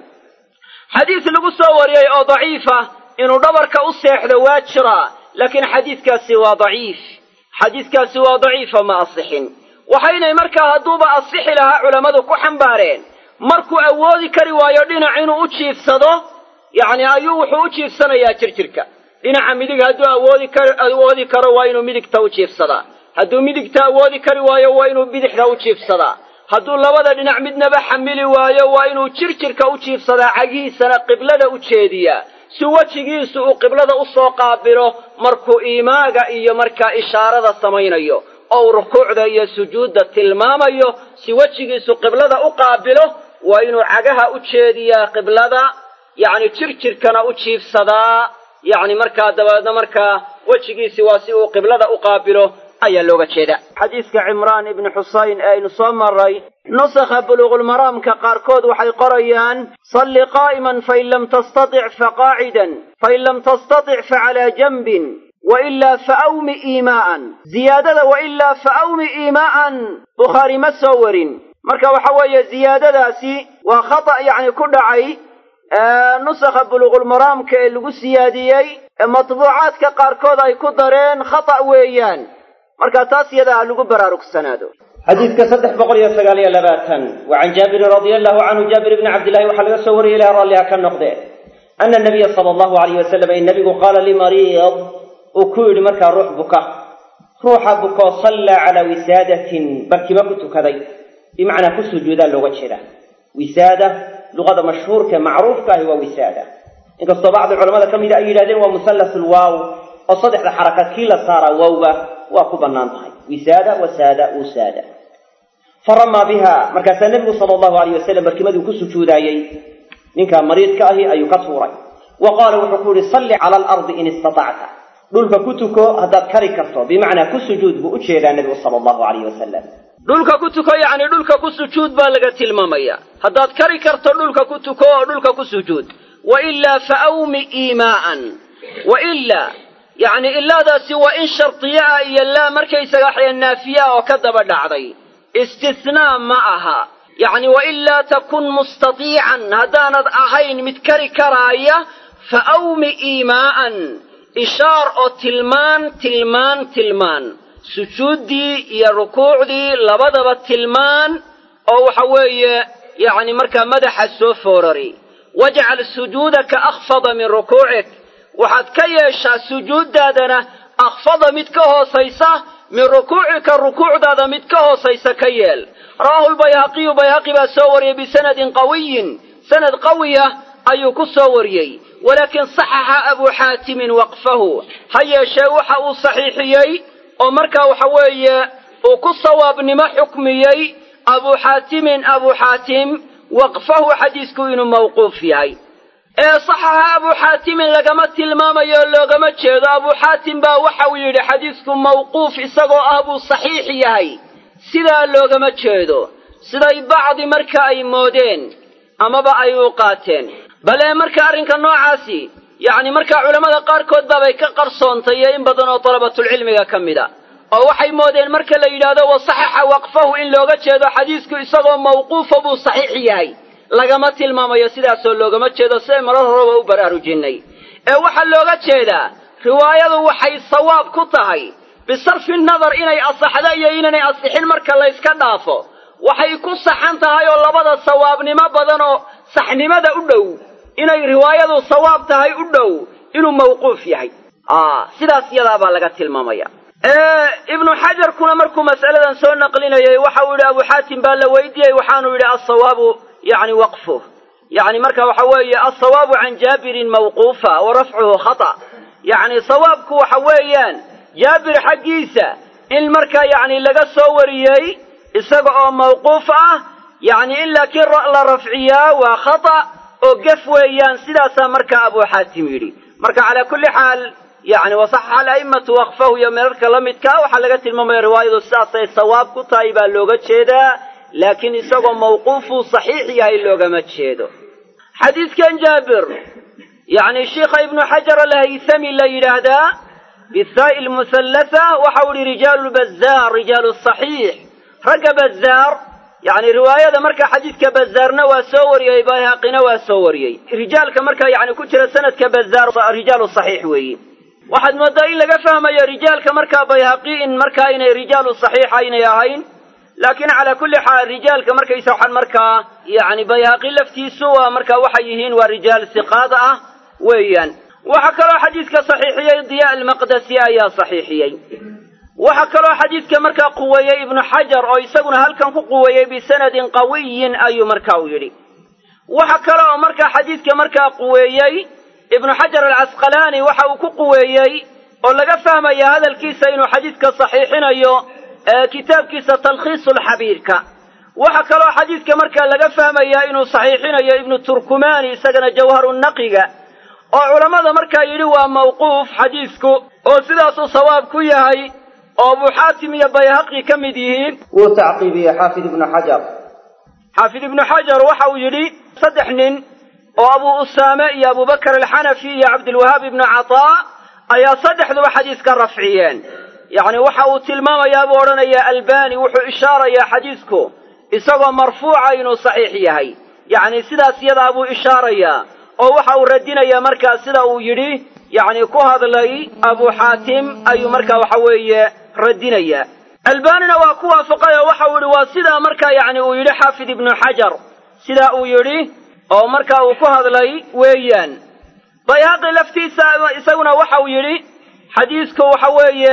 حديث لقصة ورياي أو ضعيفة إنه دبرك أصيح ذوات شراء لكن حديث كاسوا ضعيف حديث كاسوا ضعيف ما أصحين وحين مركا هدوبة أصح لها علماء كحنبارين مركو أوادي كرواية دينا عينو أتشيف صدا يعني أيوحو أتشيف سنة يا تركا دينا عميدك هدو أوادي كرواينو ميدك تأتشيف صدا هدو ميدك تأوادي كرواية وينو بدح تأتشيف صدا هدو اللوضة دينا عميدنا بحملي وايا وينو تركا أتشيف صدا عقي سنة قبلة أتشيدية سوى سوء قبلة أصوقا بيرو مركو إيماغا إيو مركا إشارة سمين إيو أو ركوع إيو سجود تلمام إيو سوى سوء قبلة أقابله وإنو عقها أتشيدية قبلة يعني تركنا أتشيف صدا يعني مركا دبادة مركا سوى سوء قبلة أقابله أي اللغة شيدا حديث عمران بن حسين أي نصام الرأي نسخ بلوغ المرام كقاركود وحي قريان صل قائما فإن لم تستطع فقاعدا فإن لم تستطع فعلى جنب وإلا فأوم إيماء زيادة وإلا فأوم إيماء بخاري مسور مركا وحوية زيادة داسي وخطأ يعني كل عي نسخ بلوغ المرام كاللغو سياديي مطبوعات كقاركود أي كدرين خطأ ويان مركا تاسيدا لغو براروك السنادو حديث كصدح بقرية سقالية لباتا وعن جابر رضي الله عنه جابر بن عبد الله وحلق سوري إلى راليها كالنقضي أن النبي صلى الله عليه وسلم النبي قال لمريض أكود مركا روح بك صلى على وسادة بركبكت كذي بمعنى كسجودا لغة شرة وسادة لغة مشهور كمعروف كهو وسادة إن قصد بعض العلماء كم إذا أيلادين ومثلث الواو وصدح لحركة كيلا صار واوبة وقبا نانطحي وسادة وسادة وسادة فرمى بها مركز النبي صلى الله عليه وسلم بركمده كسجودايي من كان مريض كاهي أي كسوري وقال وحكول صلي على الأرض إن استطعت دولك كتكو هذا كريكرتو بمعنى كسجود بأجه إلى النبي صلى الله عليه وسلم دولك كتكو يعني دولك كسجود بالغة المامية هذا كريكرتو دولك كتكو دولك كسجود وإلا فأوم إيماء وإلا yacni ilaadaasi waa in shardiye ah iyo laa markaysaga waxya naafiye ah oo ka daba dhacday istisnaa ma aha yacni wailaa takun mustatiican haddaanad ahayn mid kari karaaya fa awmi iimaa'an ishaar oo tilmaan sujuuddii iyo rukuucdii labadaba tilmaan oo waxa weeye yacni markaa madaxa soo foorari wajcal sujuudaka akhfada min rukuucik waxaad ka yeeshaa sujuuddaadana akhfada mid ka hoosaysa min rukuucika rukuucdaada mid ka hoosaysa ka yeel rawaahu lbayhaqiyu bayhaqi baa soo wariyey bisanadin qawiyin sanad qawiya ayuu ku soo wariyey walaakin saxaxa abuu xaatimin waqfahu ha yeeshee waxa uu saxiixiyey oo markaa waxa weeye uu ku sawaabnimo xukmiyey abuu xaatim waqfahu xadiisku inuu mawquuf yahay saxaxa abuu xaatimin lagama tilmaamayo o loogama jeedo abuu xaatim baa waxa uu yidhi xadiisku mawquuf isagoo ah buu saxiix yahay sidaa loogama jeedo siday bacdi marka ay moodeen amaba ay u qaateen bale marka arrinka noocaasi yacni markaa culammada qaarkood baabay ka qarsoontay iyo in badan oo dalabatulcilmiga ka mid a oo waxay moodeen marka la yidhaahdo wasaxaxa waqfahu in looga jeedo xadiisku isagoo mawquufa buu saxiix yahay lagama tilmaamayo sidaasoo loogama jeedo siday marar horeba u baraarujinnay waxaa looga jeedaa riwaayadu waxay sawaab ku tahay bisarfi nadar inay asaxdo iyo inaanay asixin marka layska dhaafo waxay ku saxan tahay oo labada sawaabnimo badan oo saxnimada u dhow inay riwaayadu sawaab tahay u dhow inuu mawquuf yahay sidaas iyadaa baa laga tilmaamaya ibnu xajarkuna markuu mas'aladan soo naqlinayay waxa uu yidhi abuu xaatim baa la weydiiyey waxaanu yidhi alsawaabu yacni waqfuh yacni marka waxa weeye alsawaabu can jaabirin mawquufa wa rafcuhu khata yacni sawaabku waxa weeyaan jaabir xaggiisa in markaa yacni laga soo wariyey isaga oo mawquuf ah yacni in laakiin la rafciyaa waa khata oo gef weeyaan sidaasaa markaa abuu xaatim yidhi marka calaa kulli xaal yacni wasaxaxa ala'immatu waqfahu iyo meerarka la midkaa waxaa laga tilmaamaya riwaayadu sidaasay sawaab ku tahay baa looga jeedaa laakiin isagoo mawquufuu saxiix yahay loogama jeedo xadiidkan jaabir yacni sheikha ibnu xajar alhaythami la yidhaahdaa bisaa'i almuhallatha waxa uu yihi rijaalu lbazaar rijaalu saxiix ragga bazaar yacni riwaayada marka xadiidka bazaarna waa soo wariyey bayhaqina waa soo wariyey rijaalka markaa yacni ku jira sanadka bazaar rijaalu saxiix weeye waxaad mooddaa in laga fahmayo rijaalka markaa bayhaqi in markaa inay rijaalu saxiixa inay ahayn laakiin calaa kulli xaal rijaalka markaysa waxaan markaa yacni bayhaqi laftiisu waa markaa waxay yihiin waa rijaal siqaad ah weeyaan waxaa kaloo xadiidka saxiixiyey diyaa almaqdasi ayaa saxiixiyey waxaa kaloo xadiidka markaa quweeyey ibnu xajar oo isaguna halkan ku quweeyey bisanadin qawiyin ayuu marka u yidhi waxa kale oo markaa xadiidka markaa quweeyey ibnu xajar alcasqalaani waxa uu ku quweeyey oo laga fahmaya hadalkiisa inuu xadiidka saxiixinayo kitaabkiisa talkhiisulxabiirka waxa kaloo xadiidka markaa laga fahmaya inuu saxiixinayo ibnu turkumaani isagana jawharunaqiga oo culammada markaa yidhi waa mawquuf xadiisku oo sidaasuu sawaab ku yahay oo abuu xaatim iyo bayhaqi ka mid yihiin wuu tacqiibiyey xaafid ibnu xajar waxa uu yidhi 3 nin oo abuu usaame iyo abubakar alxanafi iyo cabdilwahaab ibnu cataa ayaa 3duba xadiiska rafciyeen yacni waxa uu tilmaamayaa buu odhanayaa albani wuxuu ishaarayaa xadiisku isagoo marfuuca inuu saxiix yahay yacni sidaas iyadaa buu ishaarayaa oo waxa uu radinayaa markaa sida uu yidhi yacni ku hadlay abuu xaatim ayuu markaa waxa weeye radinayaa albanina waa ku waafaqay oo waxa uu yidhi waa sidaa markaa yacni uu yidhi xaafid ibnu xajar sidaa uu yidhi oo markaa uu ku hadlay weeyaan bayhaqi laftiisa isaguna waxa uu yidhi xadiisku waxa weeye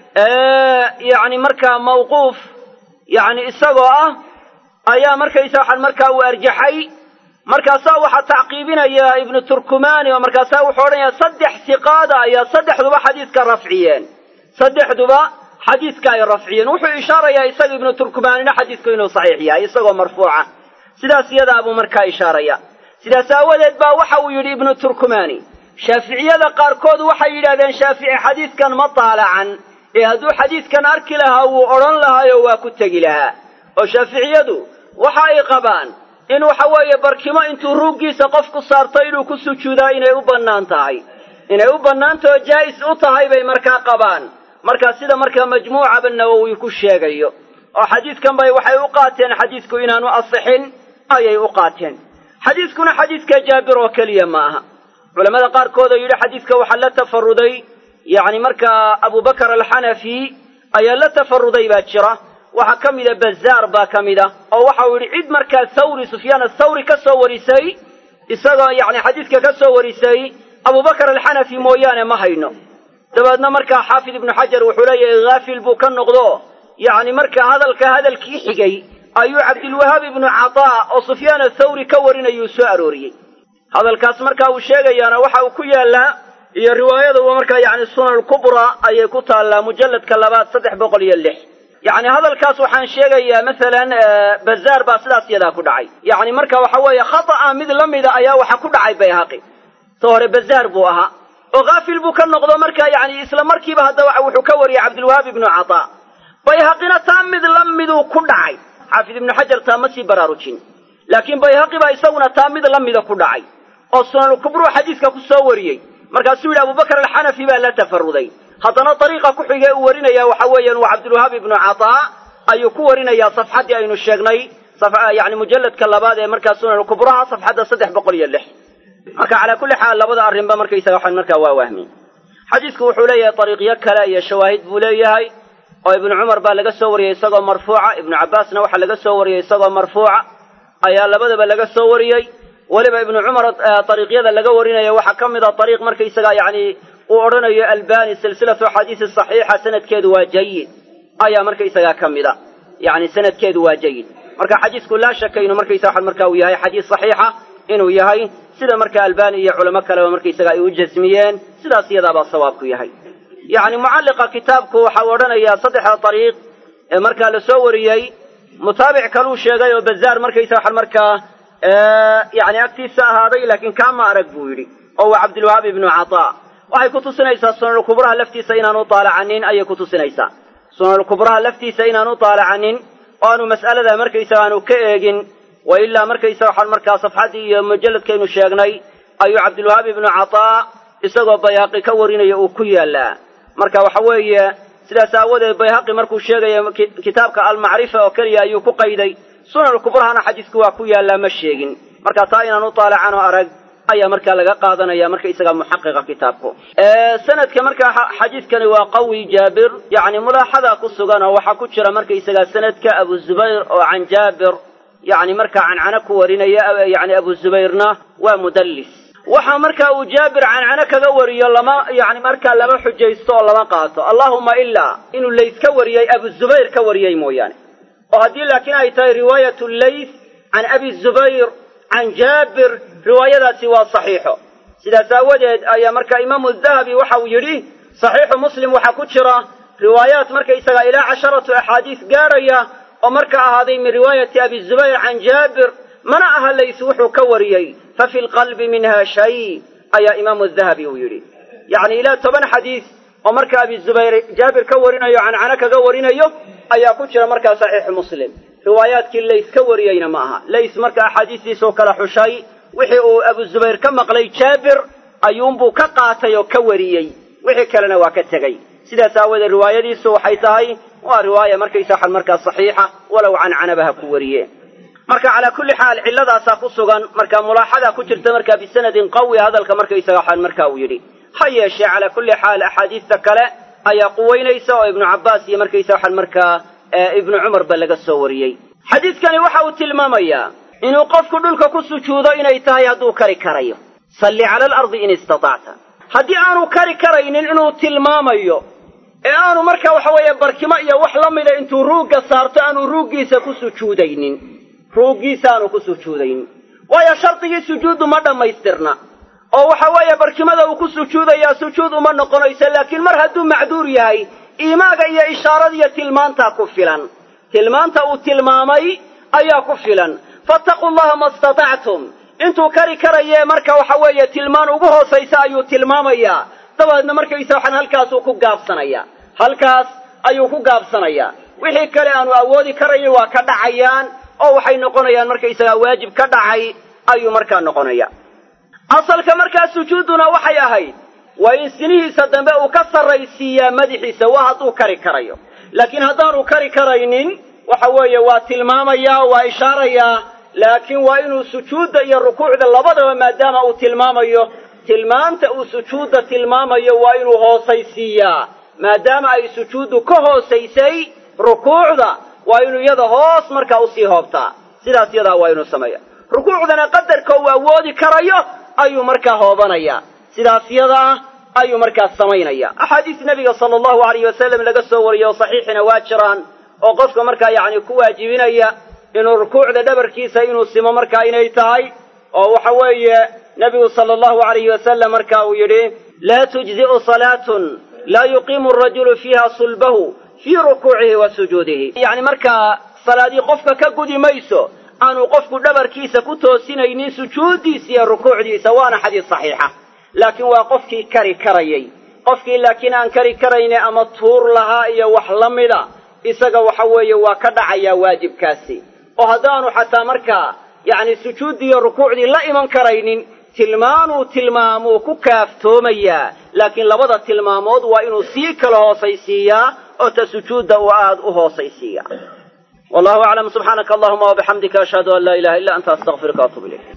yacni markaa mawquuf yacni isagoo ah ayaa markaysa waxaan markaa uu arjaxay markaasaa waxaa tacqiibinaya ibnu turkumaani oo markaasaa wuxuu odhanayaa 3 siqaada ayaa 3duba xadiiska rafciyeen 3duba xadiiska ay rafciyeen wuxuu ishaarayaa isaga ibnu turkumaanina xadiisku inuu saxiix yahay isagoo marfuuca sidaas iyadaa buu markaa ishaaraya sidaas aawadeed baa waxa uu yidhi ibnu turkumaani shaaficiyada qaarkood waxay yidhahdeen shaafici xadiiskan ma taalacan hadduu xadiiskan arki lahaa wuu odhan lahaayoo waa ku tegi lahaa oo shaaficiyadu waxa ay qabaan in waxa weeye barkimo intuu ruuggiisa qofku saarto inuu ku sujuudaa inay u bannaan tahay inay u bannaantao jaa'is u tahay bay markaa qabaan markaa sida markaa majmuucaba nawowi ku sheegayo oo xadiidkan bay waxay u qaateen xadiidku inaanu asixin ayay u qaateen xadiidkuna xadiidka jaabir oo keliya ma aha culamada qaarkood oo yidhi xadiidka waxaa la tafaruday yacni markaa abubakar alxanafi ayaa la tafaruday baa jira waxaa ka mida bazaar baa ka mid a oo waxau yidhi cid markaa thawri sufyaan athawri ka soo warisay isagoo yacni xadiidka ka soo warisay abubakar alxanafi mooyaane ma hayno dabeedna markaa xaafid ibnu xajar wuxuu leeyahay haafil buu ka noqdo yacni markaa hadalkii xigay ayuu cabdilwahaab ibnu cataa oo sufyaan athawri ka warinayuu soo arooriyey hadalkaas markaa uu sheegayaana waxa uu ku yaallaa iyo riwaayaduba markaa yacni sunan alkubraa ayay ku taallaa mujalladka 306 yacni hadalkaas waxaan sheegayaa masalan bazaar baa sidaas yadaa ku dhacay yacni marka waxa weeye khata'a mid la mida ayaa waxa ku dhacay bayhaqi soo hore bazaar buu ahaa oo haafil buu ka noqdo markaa yacni isla markiiba haddaba wuxuu ka wariyey cabdilwahaab ibnu cataa bayhaqina taa mid la miduu ku dhacay xaafid ibnu xajar taa ma sii baraarujin laakiin bayhaqi baa isaguna taa mid la mida ku dhacay oo sunanulkubruu xadiiska ku soo wariyey markaasuu yidhi abubakar alxanafi baa la tafaruday haddana dariiqa ku xigee uu warinaya waxa weeyaan waa cabdilwahaab ibnu cataa ayuu ku warinayaa safxaddii aynu sheegnay yacni mujalladka 2 ee markaa sunanulkubraha safxadda 306 marka calaa kulli xaal labada arrinba markaysaga waxaan markaa waa wahmin xadiisku wuxuu leeyahay dariiqyo kale iyo shawaahid buu leeyahay oo ibnu cumar baa laga soo wariyey isagoo marfuuca ibnu cabbaasna waxaa laga soo wariyey isagoo marfuuca ayaa labadaba laga soo wariyey weliba ibnu cumar dariiqyada laga warinaya waxaa ka mid a dariiq markaysaga yacni uu odhanayo albani silsilatu axaadiisi saxiixa sanadkeedu waa jayid ayaa markaysagaa ka mid a yacni sanadkeedu waa jayid marka xadiisku laa shaka inuu markaysaga waxan marka uu yahay xadiis saxiixa inuu yahay sida marka albani iyo culamo kaleba markaysaga ay u jasmiyeen sidaas iyadaabaa sawaabku yahay yacni mucalliqa kitaabku waxau odhanayaa 3 dariiq ee markaa la soo wariyey mutaabic kaluu sheegay oo bazaar markaysaga waxan markaa yacni agtiisa ahaaday laakiin kaama arag buu yidhi oo waa cabdilwahaab ibnu cataa waxay ku tusinaysaa sunanulkubraha laftiisa inaanu taalacanin ayay ku tusinaysaa sunanulkubraha laftiisa inaanu taalacanin oo aanu mas'alada markaysaga aanu ka eegin wa ilaa markaysaga waxaan markaa safxaddii iyo mujalladkaynu sheegnay ayuu cabdilwahaab ibnu cataa isagoo bayhaqi ka warinaya uu ku yaallaa marka waxa weeye sidaas aawadeed bayhaqi markuu sheegayo kitaabka almacrifa oo keliya ayuu ku qayday sunanulkubrahana xadiisku waa ku yaallaa ma sheegin marka taa inaanu taalacan oo arag ayaa markaa laga qaadanaya markaysaga muxaqiqa kitaabku sanadka markaa xadiiskani waa qawi jaabir yacni mulaaxada ku sugan oo waxaa ku jira markaysaga sanadka abu zubayr oo can jaabir yacni markaa cancano ku warinaya yacni abu zubayrna waa mudallis waxa markaa uu jaabir cancano kaga wariyo yacni markaa lama xujaysto oo lama qaato allahuma ilaa inuu lays ka wariyey abu zubayr ka wariyey mooyaane oo haddii laakiin ay tahay riwaayatu lays can abi zubayr can jaabir riwaayadaasi waa saxiixo sidaas aawadeed ayaa markaa imaamu dahabi waxa uu yidhi saxiixu muslim waxaa ku jira riwaayaat markaysaga ilaa 10 axaadiis gaaraya oo marka ahaaday min riwaayati abi zubayr can jaabir mana aha lays wuxuu ka wariyey fa fi lqalbi minha shay ayaa imaamu dahabi uu yidhi yacni ilaa 10 xadiis oo marka abi zubayr jaabir ka warinayo cancano kaga warinayo ayaa ku jira markaa saxiixu muslim riwaayaadkii lays ka wariyeyna ma aha lays marka axaadiistiisoo kala xushay wixii uu abu zubayr ka maqlay jaabir ayuunbuu ka qaatay oo ka wariyey wixii kalena waa ka tegey sidaas aawadeed riwaayadiisu waxay tahay waa riwaaya markaysa waxan markaa saxiixa walow cancanabaha ku wariyeen marka calaa kulli xaal cilladaasaa ku sugan marka mulaaxada ku jirta markaa bisanadin qawi hadalka markaysaga waxan markaa uu yidhi ha yeeshee calaa kulli xaal axaadiista kale ayaa quweynaysa oo ibnu cabbaas iyo markaysa waxan markaa ibnu cumar ba laga soo wariyey xadiidkani waxa uu tilmaamayaa inuu qofku dhulka ku sujuudo inay tahay hadduu kari karayo salli cala alardi in istatacta haddii aanu kari karaynin inuu tilmaamayo ee aanu marka waxa weeye barkimo iyo wax la mida intuu ruugga saarto aanu ruuggiisa ku sujuudaynin ruuggiisa aanu ku sujuudaynin waayo shardigii sujuuddu ma dhammaystirna oo waxa weeye barkimada uu ku sujuudayaa sujuud uma noqonayso laakiin mar hadduu macduur yahay iimaaga iyo ishaarada iyo tilmaantaa ku filan tilmaanta uu tilmaamay ayaa ku filan fattaquu llaha ma istatactum intuu kari karayee marka waxa weeye tilmaan ugu hoosaysa ayuu tilmaamayaa dabadeedna markaysa waxaan halkaasuu ku gaabsanayaa halkaas ayuu ku gaabsanayaa wixii kale aanu awoodi karayay waa ka dhacayaan oo waxay noqonayaan markaysagaa waajib ka dhacay ayuu markaa noqonaya asalka markaa sujuudduna waxay ahayd waa in sinihiisa dambe uu ka sarraysiiyaa madaxiisa waa hadduu kari karayo laakiin haddaanu kari karaynin waxa weeye waa tilmaamayaa waa ishaarayaa laakiin waa inuu sujuudda iyo rukuucda labadaba maadaama uu tilmaamayo tilmaanta uu sujuudda tilmaamayo waa inuu hoosaysiiyaa maadaama ay sujuuddu ka hoosaysay rukuucda waa inuu iyada hoos markaa usii hoobtaa sidaas yadaa waa inuu sameeya rukuucdana qadarka uu awoodi karayo ayuu markaa hoobanayaa sidaas yadaa ayuu markaas samaynaya axaadiis nabiga sala allahu alayhi wasalam laga soo wariyo oo saxiixina waa jiraan oo qofka markaa yacni ku waajibinaya inuu rukuucda dhabarkiisa inuu simo markaa inay tahay oo waxa weeye nebigu sala allahu alayhi wasalam marka uu yidhi laa tujzi'u salaatun laa yuqiimu arajulu fiiha sulbahu fii rukuucihi wa sujuudihi yacni markaa salaadii qofka ka gudi mayso aanu qofku dhabarkiisa ku toosinaynin sujuuddiisa iyo rukuucdiisa waana xadiis saxiixa laakiin waa qofkii kari karayay qofkii laakiin aan kari karayne ama tuur lahaa iyo wax la mida isaga waxa weeye waa ka dhacayaa waajibkaasi oo haddaanu xataa markaa yacni sujuuddii iyo rukuucdii la iman karaynin tilmaamuu ku kaaftoomayaa laakiin labada tilmaamood waa inuu sii kala hoosaysiiyaa oo ta sujuudda uu aad u hoosaysiiyaa wallahu aclam subxaanaka allahuma wabixamdika ashhadu an laa ilaha illa anta astaghfiruka waatubu ilayk